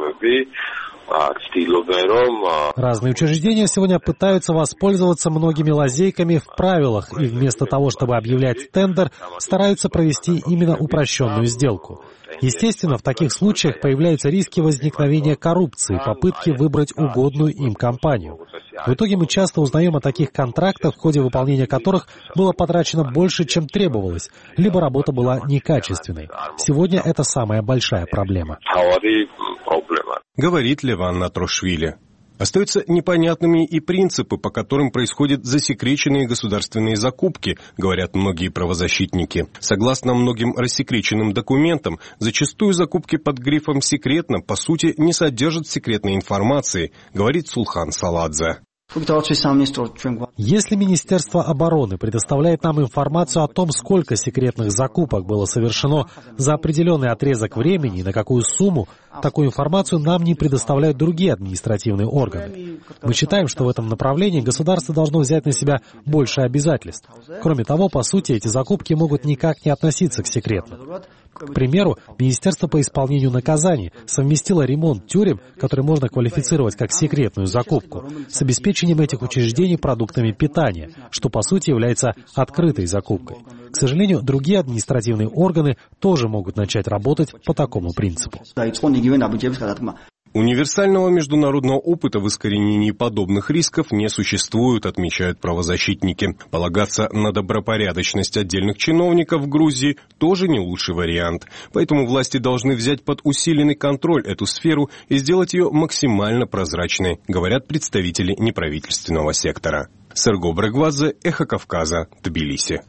Разные учреждения сегодня пытаются воспользоваться многими лазейками в правилах и вместо того, чтобы объявлять тендер, стараются провести именно упрощенную сделку. Естественно, в таких случаях появляются риски возникновения коррупции, попытки выбрать угодную им компанию. В итоге мы часто узнаем о таких контрактах, в ходе выполнения которых было потрачено больше, чем требовалось, либо работа была некачественной. Сегодня это самая большая проблема. Говорит Леван Натрошвили. Остаются непонятными и принципы, по которым происходят засекреченные государственные закупки, говорят многие правозащитники. Согласно многим рассекреченным документам, зачастую закупки под грифом «секретно» по сути не содержат секретной информации, говорит Сулхан Саладзе. Если Министерство обороны предоставляет нам информацию о том, сколько секретных закупок было совершено за определенный отрезок времени и на какую сумму, такую информацию нам не предоставляют другие административные органы. Мы считаем, что в этом направлении государство должно взять на себя больше обязательств. Кроме того, по сути, эти закупки могут никак не относиться к секретным. К примеру, Министерство по исполнению наказаний совместило ремонт тюрем, который можно квалифицировать как секретную закупку, с обеспечением этих учреждений продуктами питания, что по сути является открытой закупкой. К сожалению, другие административные органы тоже могут начать работать по такому принципу. Универсального международного опыта в искоренении подобных рисков не существует, отмечают правозащитники. Полагаться на добропорядочность отдельных чиновников в Грузии тоже не лучший вариант. Поэтому власти должны взять под усиленный контроль эту сферу и сделать ее максимально прозрачной, говорят представители неправительственного сектора. Серго Брегвадзе, Эхо Кавказа, Тбилиси.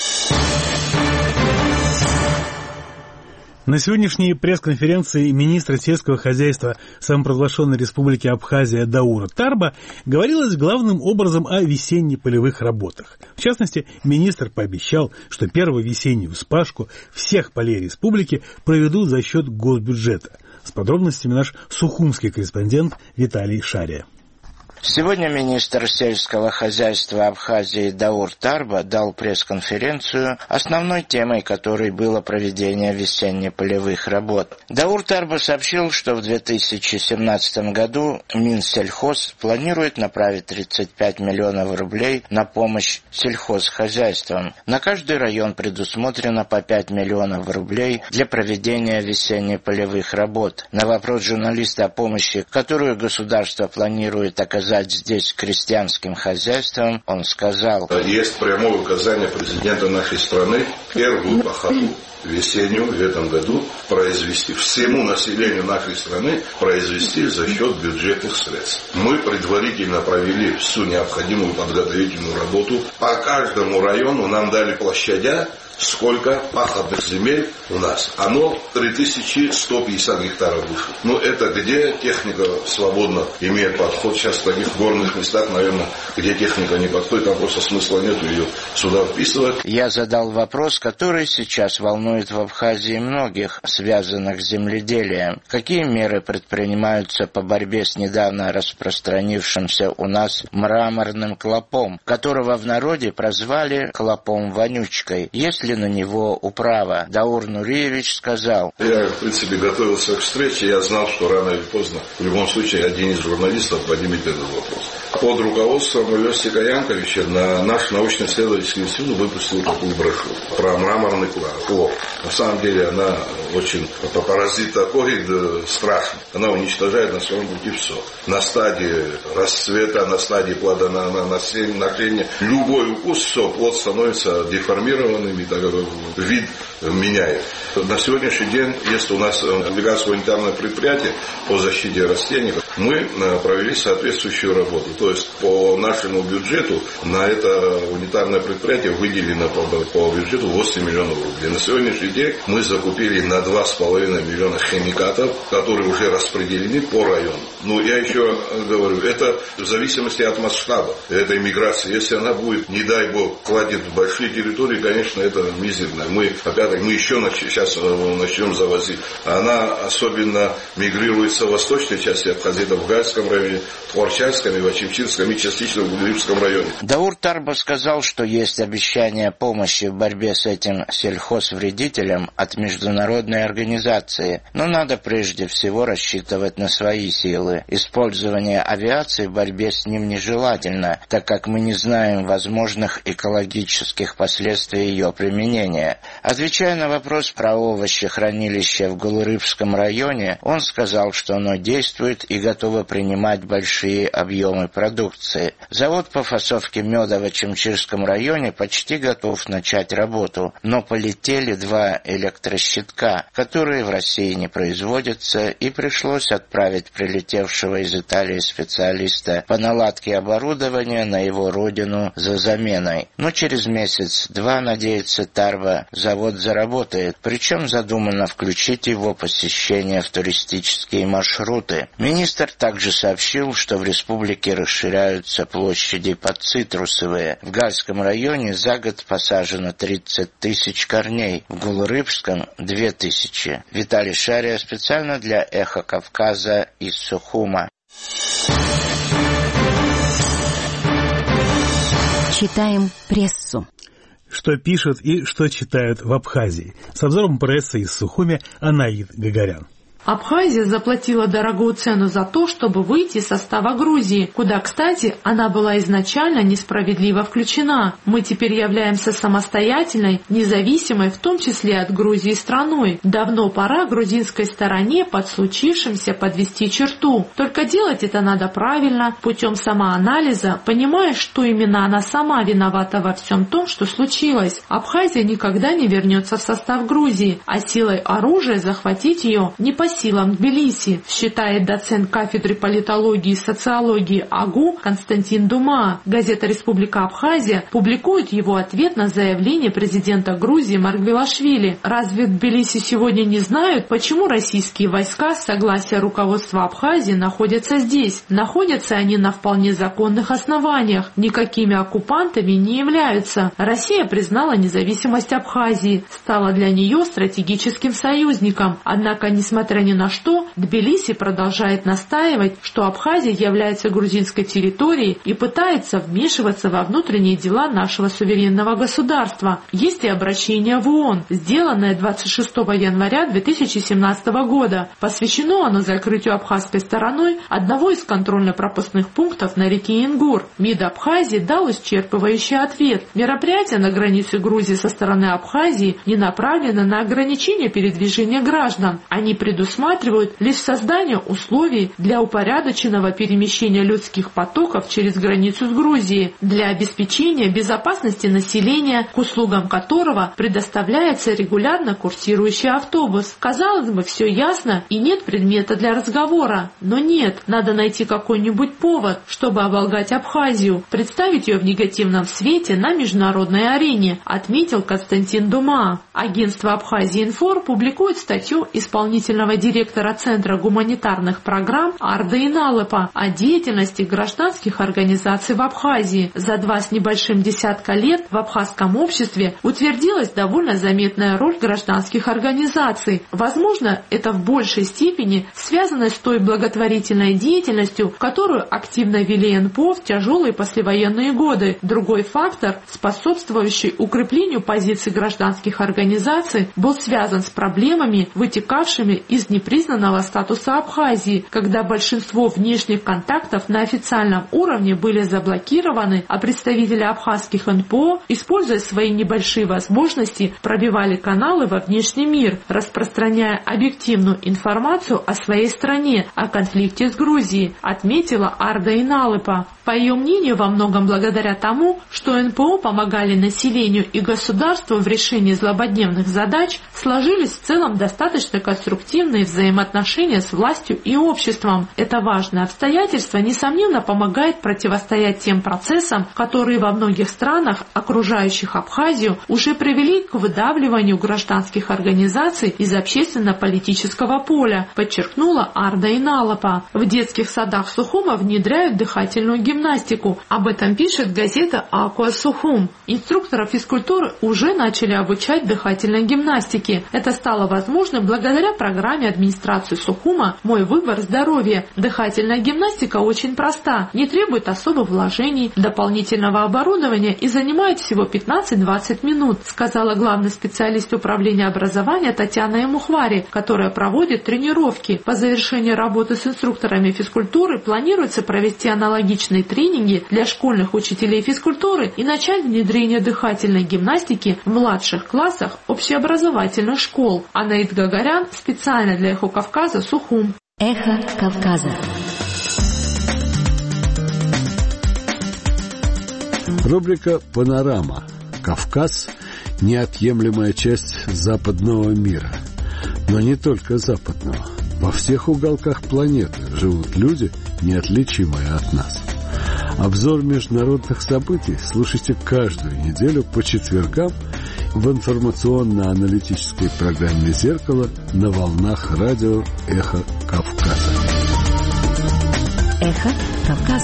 На сегодняшней пресс-конференции министра сельского хозяйства самопровозглашенной республики Абхазия Даур Тарба говорилось главным образом о весенне-полевых работах. В частности, министр пообещал, что первую весеннюю вспашку всех полей республики проведут за счет госбюджета. С подробностями наш сухумский корреспондент Виталий Шария. Сегодня министр сельского хозяйства Абхазии Даур Тарба дал пресс-конференцию, основной темой которой было проведение весенне-полевых работ. Даур Тарба сообщил, что в две тысячи семнадцатом году Минсельхоз планирует направить тридцать пять миллионов рублей на помощь сельхозхозяйствам. На каждый район предусмотрено по пять миллионов рублей для проведения весенне-полевых работ. На вопрос журналиста о помощи, которую государство планирует оказать здесь крестьянским хозяйствам, он сказал: есть прямое указание президента нашей страны первую пахоту весеннюю в этом году произвести, всему населению нашей страны произвести за счет бюджетных средств. Мы предварительно провели всю необходимую подготовительную работу. По каждому району нам дали площадя, сколько пахотных земель у нас. Оно три тысячи сто пятьдесят гектаров вышло. Но это где техника свободно имеет подход. Сейчас в таких горных местах, наверное, где техника не подходит, там просто смысла нет ее сюда вписывать. Я задал вопрос, который сейчас волнует в Абхазии многих, связанных с земледелием. Какие меры предпринимаются по борьбе с недавно распространившимся у нас мраморным клопом, которого в народе прозвали клопом-вонючкой? Есть ли на него управа? Даур Нуриевич сказал: я, в принципе, готовился к встрече, я знал, что рано или поздно, в любом случае, один из журналистов поднимет этот вопрос. Под руководством Лёсика Янковича на наш научно-исследовательский институт выпустил такую брошюру про мраморный клоп. На самом деле она очень паразит такой, да, страшный. Она уничтожает на своем пути все. На стадии расцвета, на стадии плодоношения, любой укус, все, плод становится деформированным, и так, вид меняет. На сегодняшний день, если у нас делегация унитарное предприятие по защите растений, мы провели соответствующую работу. То есть по нашему бюджету на это унитарное предприятие выделено по, по бюджету восемь миллионов рублей. На сегодняшний день мы закупили на два с половиной миллиона химикатов, которые уже распределены по району. Ну, я еще говорю, это в зависимости от масштаба этой миграции. Если она будет, не дай бог, кладет в большие территории, конечно, это мизерно. Мы, опять-таки, мы еще нач- сейчас начнем завозить. Она особенно мигрируется в восточной части Абхазии, в Гальском районе, в Творчальском, в Ачимчинском и частично в Гулибском районе. Даур Тарба сказал, что есть обещание помощи в борьбе с этим сельхозвредителем от международной организации, но надо прежде всего рассчитывать на свои силы. Использование авиации в борьбе с ним нежелательно, так как мы не знаем возможных экологических последствий ее применения. Отвечая на вопрос про овощехранилище в Гулырыбском районе, он сказал, что оно действует и готово принимать большие объемы продукции. Завод по фасовке меда в Ачимчирском районе почти готов начать работу, но полетели два электрощитка. Сухума, которые в России не производятся, и пришлось отправить прилетевшего из Италии специалиста по наладке оборудования на его родину за заменой. Но через месяц-два, надеется Тарба, завод заработает, причем задумано включить его посещение в туристические маршруты. Министр также сообщил, что в республике расширяются площади под цитрусовые. В Гальском районе за год посажено тридцать тысяч корней, в Гулрыбском – две тысячи. Виталий Шария специально для «Эхо Кавказа» из Сухума. Читаем прессу. Что пишут и что читают в Абхазии. С обзором прессы из Сухуми Анаид Гагарян. Абхазия заплатила дорогую цену за то, чтобы выйти из состава Грузии, куда, кстати, она была изначально несправедливо включена. Мы теперь являемся самостоятельной, независимой, в том числе от Грузии, страной. Давно пора грузинской стороне под случившимся подвести черту. Только делать это надо правильно, путем самоанализа, понимая, что именно она сама виновата во всем том, что случилось. Абхазия никогда не вернется в состав Грузии, а силой оружия захватить ее не по силам Тбилиси, считает доцент кафедры политологии и социологии АГУ Константин Дума. Газета «Республика Абхазия» публикует его ответ на заявление президента Грузии Маргвелашвили. Разве в Тбилиси сегодня не знают, почему российские войска с согласия руководства Абхазии находятся здесь? Находятся они на вполне законных основаниях, никакими оккупантами не являются. Россия признала независимость Абхазии, стала для нее стратегическим союзником. Однако, несмотря ни на что, Тбилиси продолжает настаивать, что Абхазия является грузинской территорией и пытается вмешиваться во внутренние дела нашего суверенного государства. Есть и обращение в ООН, сделанное двадцать шестого января две тысячи семнадцатого года. Посвящено оно закрытию абхазской стороной одного из контрольно-пропускных пунктов на реке Ингур. МИД Абхазии дал исчерпывающий ответ. Мероприятия на границе Грузии со стороны Абхазии не направлены на ограничение передвижения граждан. Они предусматривают лишь создание условий для упорядоченного перемещения людских потоков через границу с Грузией, для обеспечения безопасности населения, к услугам которого предоставляется регулярно курсирующий автобус. Казалось бы, все ясно и нет предмета для разговора. Но нет, надо найти какой-нибудь повод, чтобы оболгать Абхазию, представить ее в негативном свете на международной арене, отметил Константин Дума. Агентство «Абхазия-Инфор» публикует статью исполнительного директора Центра гуманитарных программ Арда Иналыпа о деятельности гражданских организаций в Абхазии. За два с небольшим десятка лет в абхазском обществе утвердилась довольно заметная роль гражданских организаций. Возможно, это в большей степени связано с той благотворительной деятельностью, которую активно вели эн пэ о в тяжелые послевоенные годы. Другой фактор, способствующий укреплению позиций гражданских организаций, был связан с проблемами, вытекавшими из непризнанного статуса Абхазии, когда большинство внешних контактов на официальном уровне были заблокированы, а представители абхазских эн пэ о, используя свои небольшие возможности, пробивали каналы во внешний мир, распространяя объективную информацию о своей стране, о конфликте с Грузией, отметила Арда Иналыпа. По ее мнению, во многом благодаря тому, что эн пэ о помогали населению и государству в решении злободневных задач, сложились в целом достаточно конструктивные взаимоотношения с властью и обществом. Это важное обстоятельство, несомненно, помогает противостоять тем процессам, которые во многих странах, окружающих Абхазию, уже привели к выдавливанию гражданских организаций из общественно-политического поля, подчеркнула Арда Иналыпа. В детских садах Сухума внедряют дыхательную гимнастику. Об этом пишет газета «Акуа Сухум». Инструкторов физкультуры уже начали обучать дыхательной гимнастике. Это стало возможным благодаря программе администрации Сухума «Мой выбор – здоровье». Дыхательная гимнастика очень проста, не требует особых вложений, дополнительного оборудования и занимает всего пятнадцать-двадцать минут, сказала главный специалист управления образования Татьяна Эмухвари, которая проводит тренировки. По завершении работы с инструкторами физкультуры планируется провести аналогичные тренинги для школьных учителей физкультуры и начать внедрение дыхательной гимнастики в младших классах общеобразовательных школ. Анаид Гагарян специально для «Эхо Кавказа», Сухум. Эхо Кавказа. Рубрика «Панорама». Кавказ – неотъемлемая часть западного мира. Но не только западного. Во всех уголках планеты живут люди, неотличимые от нас. Обзор международных событий слушайте каждую неделю по четвергам в информационно-аналитической программе «Зеркало» на волнах радио «Эхо Кавказа». «Эхо Кавказа».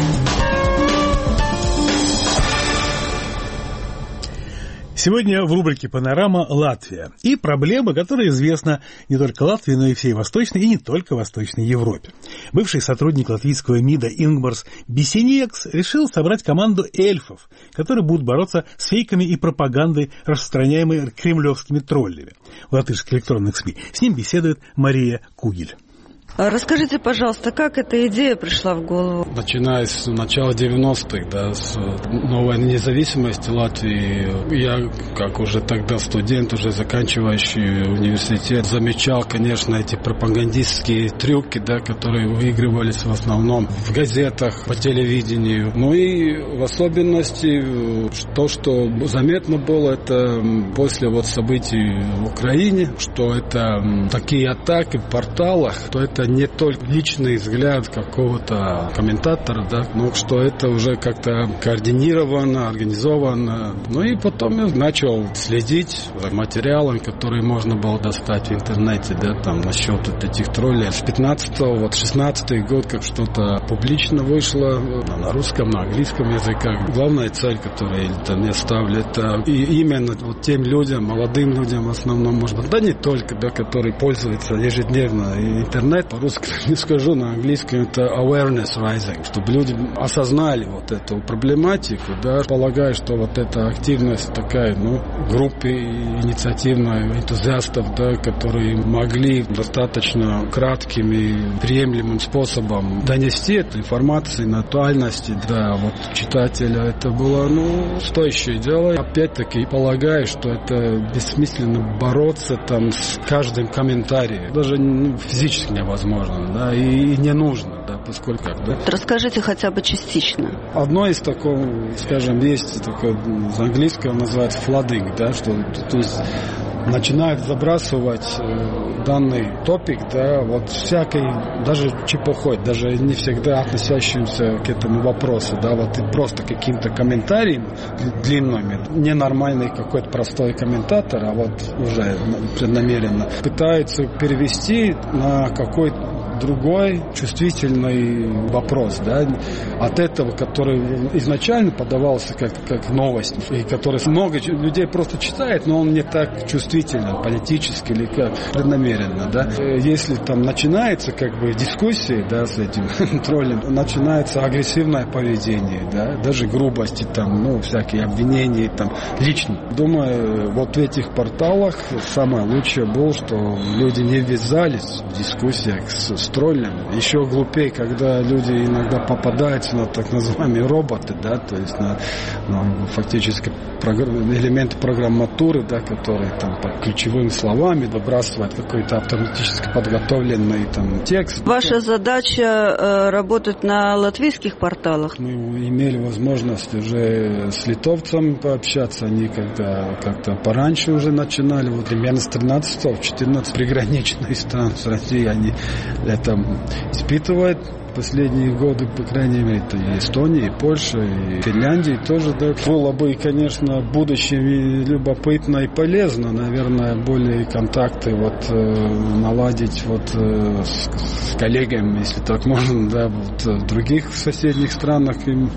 Сегодня в рубрике «Панорама» Латвия. И проблема, которая известна не только Латвии, но и всей Восточной, и не только Восточной Европе. Бывший сотрудник латвийского МИДа Ингмарс Бисениекс решил собрать команду эльфов, которые будут бороться с фейками и пропагандой, распространяемой кремлевскими троллями в латышских электронных СМИ. С ним беседует Мария Кугель. Расскажите, пожалуйста, как эта идея пришла в голову? Начиная с начала девяностых, да, с новой независимости Латвии, я, как уже тогда студент, уже заканчивающий университет, замечал, конечно, эти пропагандистские трюки, да, которые выигрывались в основном в газетах, по телевидению. Ну и в особенности то, что заметно было, это после вот событий в Украине, что это такие атаки в порталах, то это не только личный взгляд какого-то комментатора, да, но что это уже как-то координировано, организовано. Ну и потом я начал следить за материалом, который можно было достать в интернете, да, там насчет вот этих троллей. С пятнадцатого, вот шестнадцатый год, как что-то публично вышло на русском, на английском языках. Главная цель, которую я там не ставлю, это и именно вот тем людям, молодым людям в основном, может быть, да не только, да, которые пользуются ежедневно интернет, по-русски не скажу, на английском это awareness raising, чтобы люди осознали вот эту проблематику, да, полагаю, что вот эта активность такая, ну, группы инициативных энтузиастов, да, которые могли достаточно кратким и приемлемым способом донести эту информацию на актуальности, да, вот читателя, это было, ну, стоящее дело. Опять-таки, полагаю, что это бессмысленно бороться там с каждым комментарием, даже ну, физически невозможно. Возможно, да, и не нужно, да, поскольку... Да. Расскажите хотя бы частично. Одно из такого, скажем, есть такое, с английского называется flooding, да, что, то есть начинают забрасывать э, данный топик, да, вот всякой, даже чепухой, даже не всегда относящимся к этому вопросу, да, вот и просто каким-то комментарием длинными, ненормальный какой-то простой комментатор, а вот уже преднамеренно пытаются перевести на какой-то другой чувствительный вопрос, да, от этого, который изначально подавался как, как новость, и который много людей просто читает, но он не так чувствителен политически или как преднамеренно, да. Если там начинается как бы дискуссия, да, с этим троллем, начинается агрессивное поведение, да, даже грубости, там, ну, всякие обвинения, там, лично. Думаю, вот в этих порталах самое лучшее было, что люди не ввязались в дискуссиях с, с троллем. Еще глупее, когда люди иногда попадаются на так называемые роботы, да, то есть на, на фактически программ, элементы программатуры, да, которые там по ключевыми словами выбрасывают какой-то автоматически подготовленный там текст. Ваша задача э, работать на латвийских порталах? Мы имели возможность уже с литовцами пообщаться, они когда как-то пораньше уже начинали, вот примерно с тринадцатого, четырнадцатого приграничные страны с Россией, они это испытывают последние годы, по крайней мере, это и Эстония, и Польша, и Финляндия тоже, да. Было бы, конечно, в будущем и любопытно, и полезно, наверное, более контакты вот э, наладить вот э, с, с коллегами, если так можно, да, вот в других соседних странах.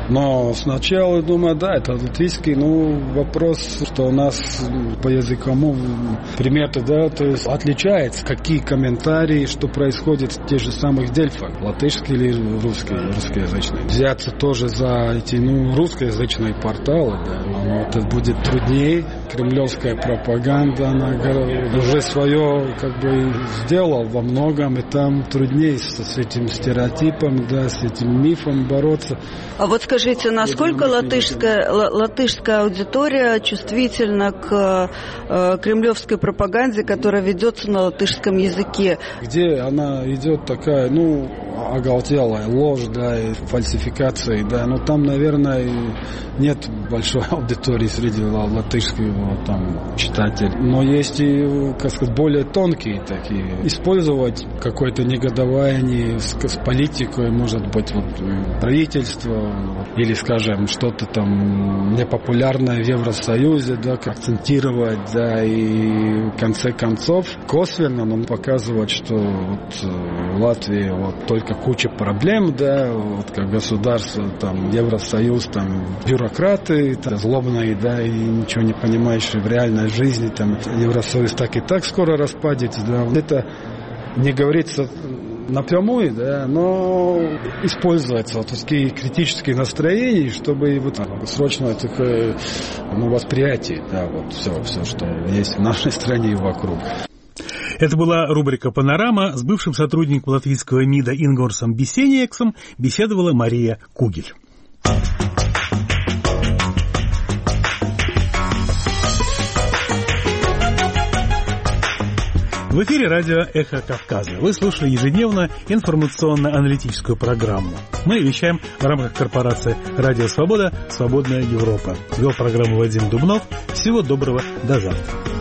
Но сначала, думаю, да, это латвийский, ну, вопрос, что у нас по языковому примеру, да, то есть отличается, какие комментарии, что происходит в тех же самых дельфах, латышский или русский, русскоязычный. Взяться тоже за эти, ну, русскоязычные порталы, да, но это будет труднее. Кремлевская пропаганда, она уже свое как бы сделала во многом, и там труднее с, с этим стереотипом, да, с этим мифом бороться. А вот скажите, насколько латышская, латышская аудитория чувствительна к э, кремлевской пропаганде, которая ведется на латышском языке? Где она идет такая, ну, оголтелая ложь, да, и фальсификации, да, но там, наверное, нет большой аудитории среди латышского там читателей. Но есть и, как сказать, более тонкие такие. Использовать какое-то негодование с, с политикой, может быть, вот правительство или, скажем, что-то там непопулярное в Евросоюзе, да, акцентировать, да, и в конце концов косвенно нам показывать, что вот в Латвии вот только куча проблем, да, вот как государство, там, Евросоюз, там, бюрократы, там, злобные, да, и ничего не понимающие в реальной жизни, там, Евросоюз так и так скоро распадется, да, это не говорится напрямую, да, но используются вот такие критические настроения, чтобы вот срочно такое, ну, восприятие, да, вот все, все, что есть в нашей стране и вокруг. Это была рубрика «Панорама». С бывшим сотрудником латвийского МИДа Ингорсом Бисениексом беседовала Мария Кугель. В эфире радио «Эхо Кавказа». Вы слушали ежедневно информационно-аналитическую программу. Мы вещаем в рамках корпорации «Радио Свобода. Свободная Европа». Вел программу Вадим Дубнов. Всего доброго. До завтра.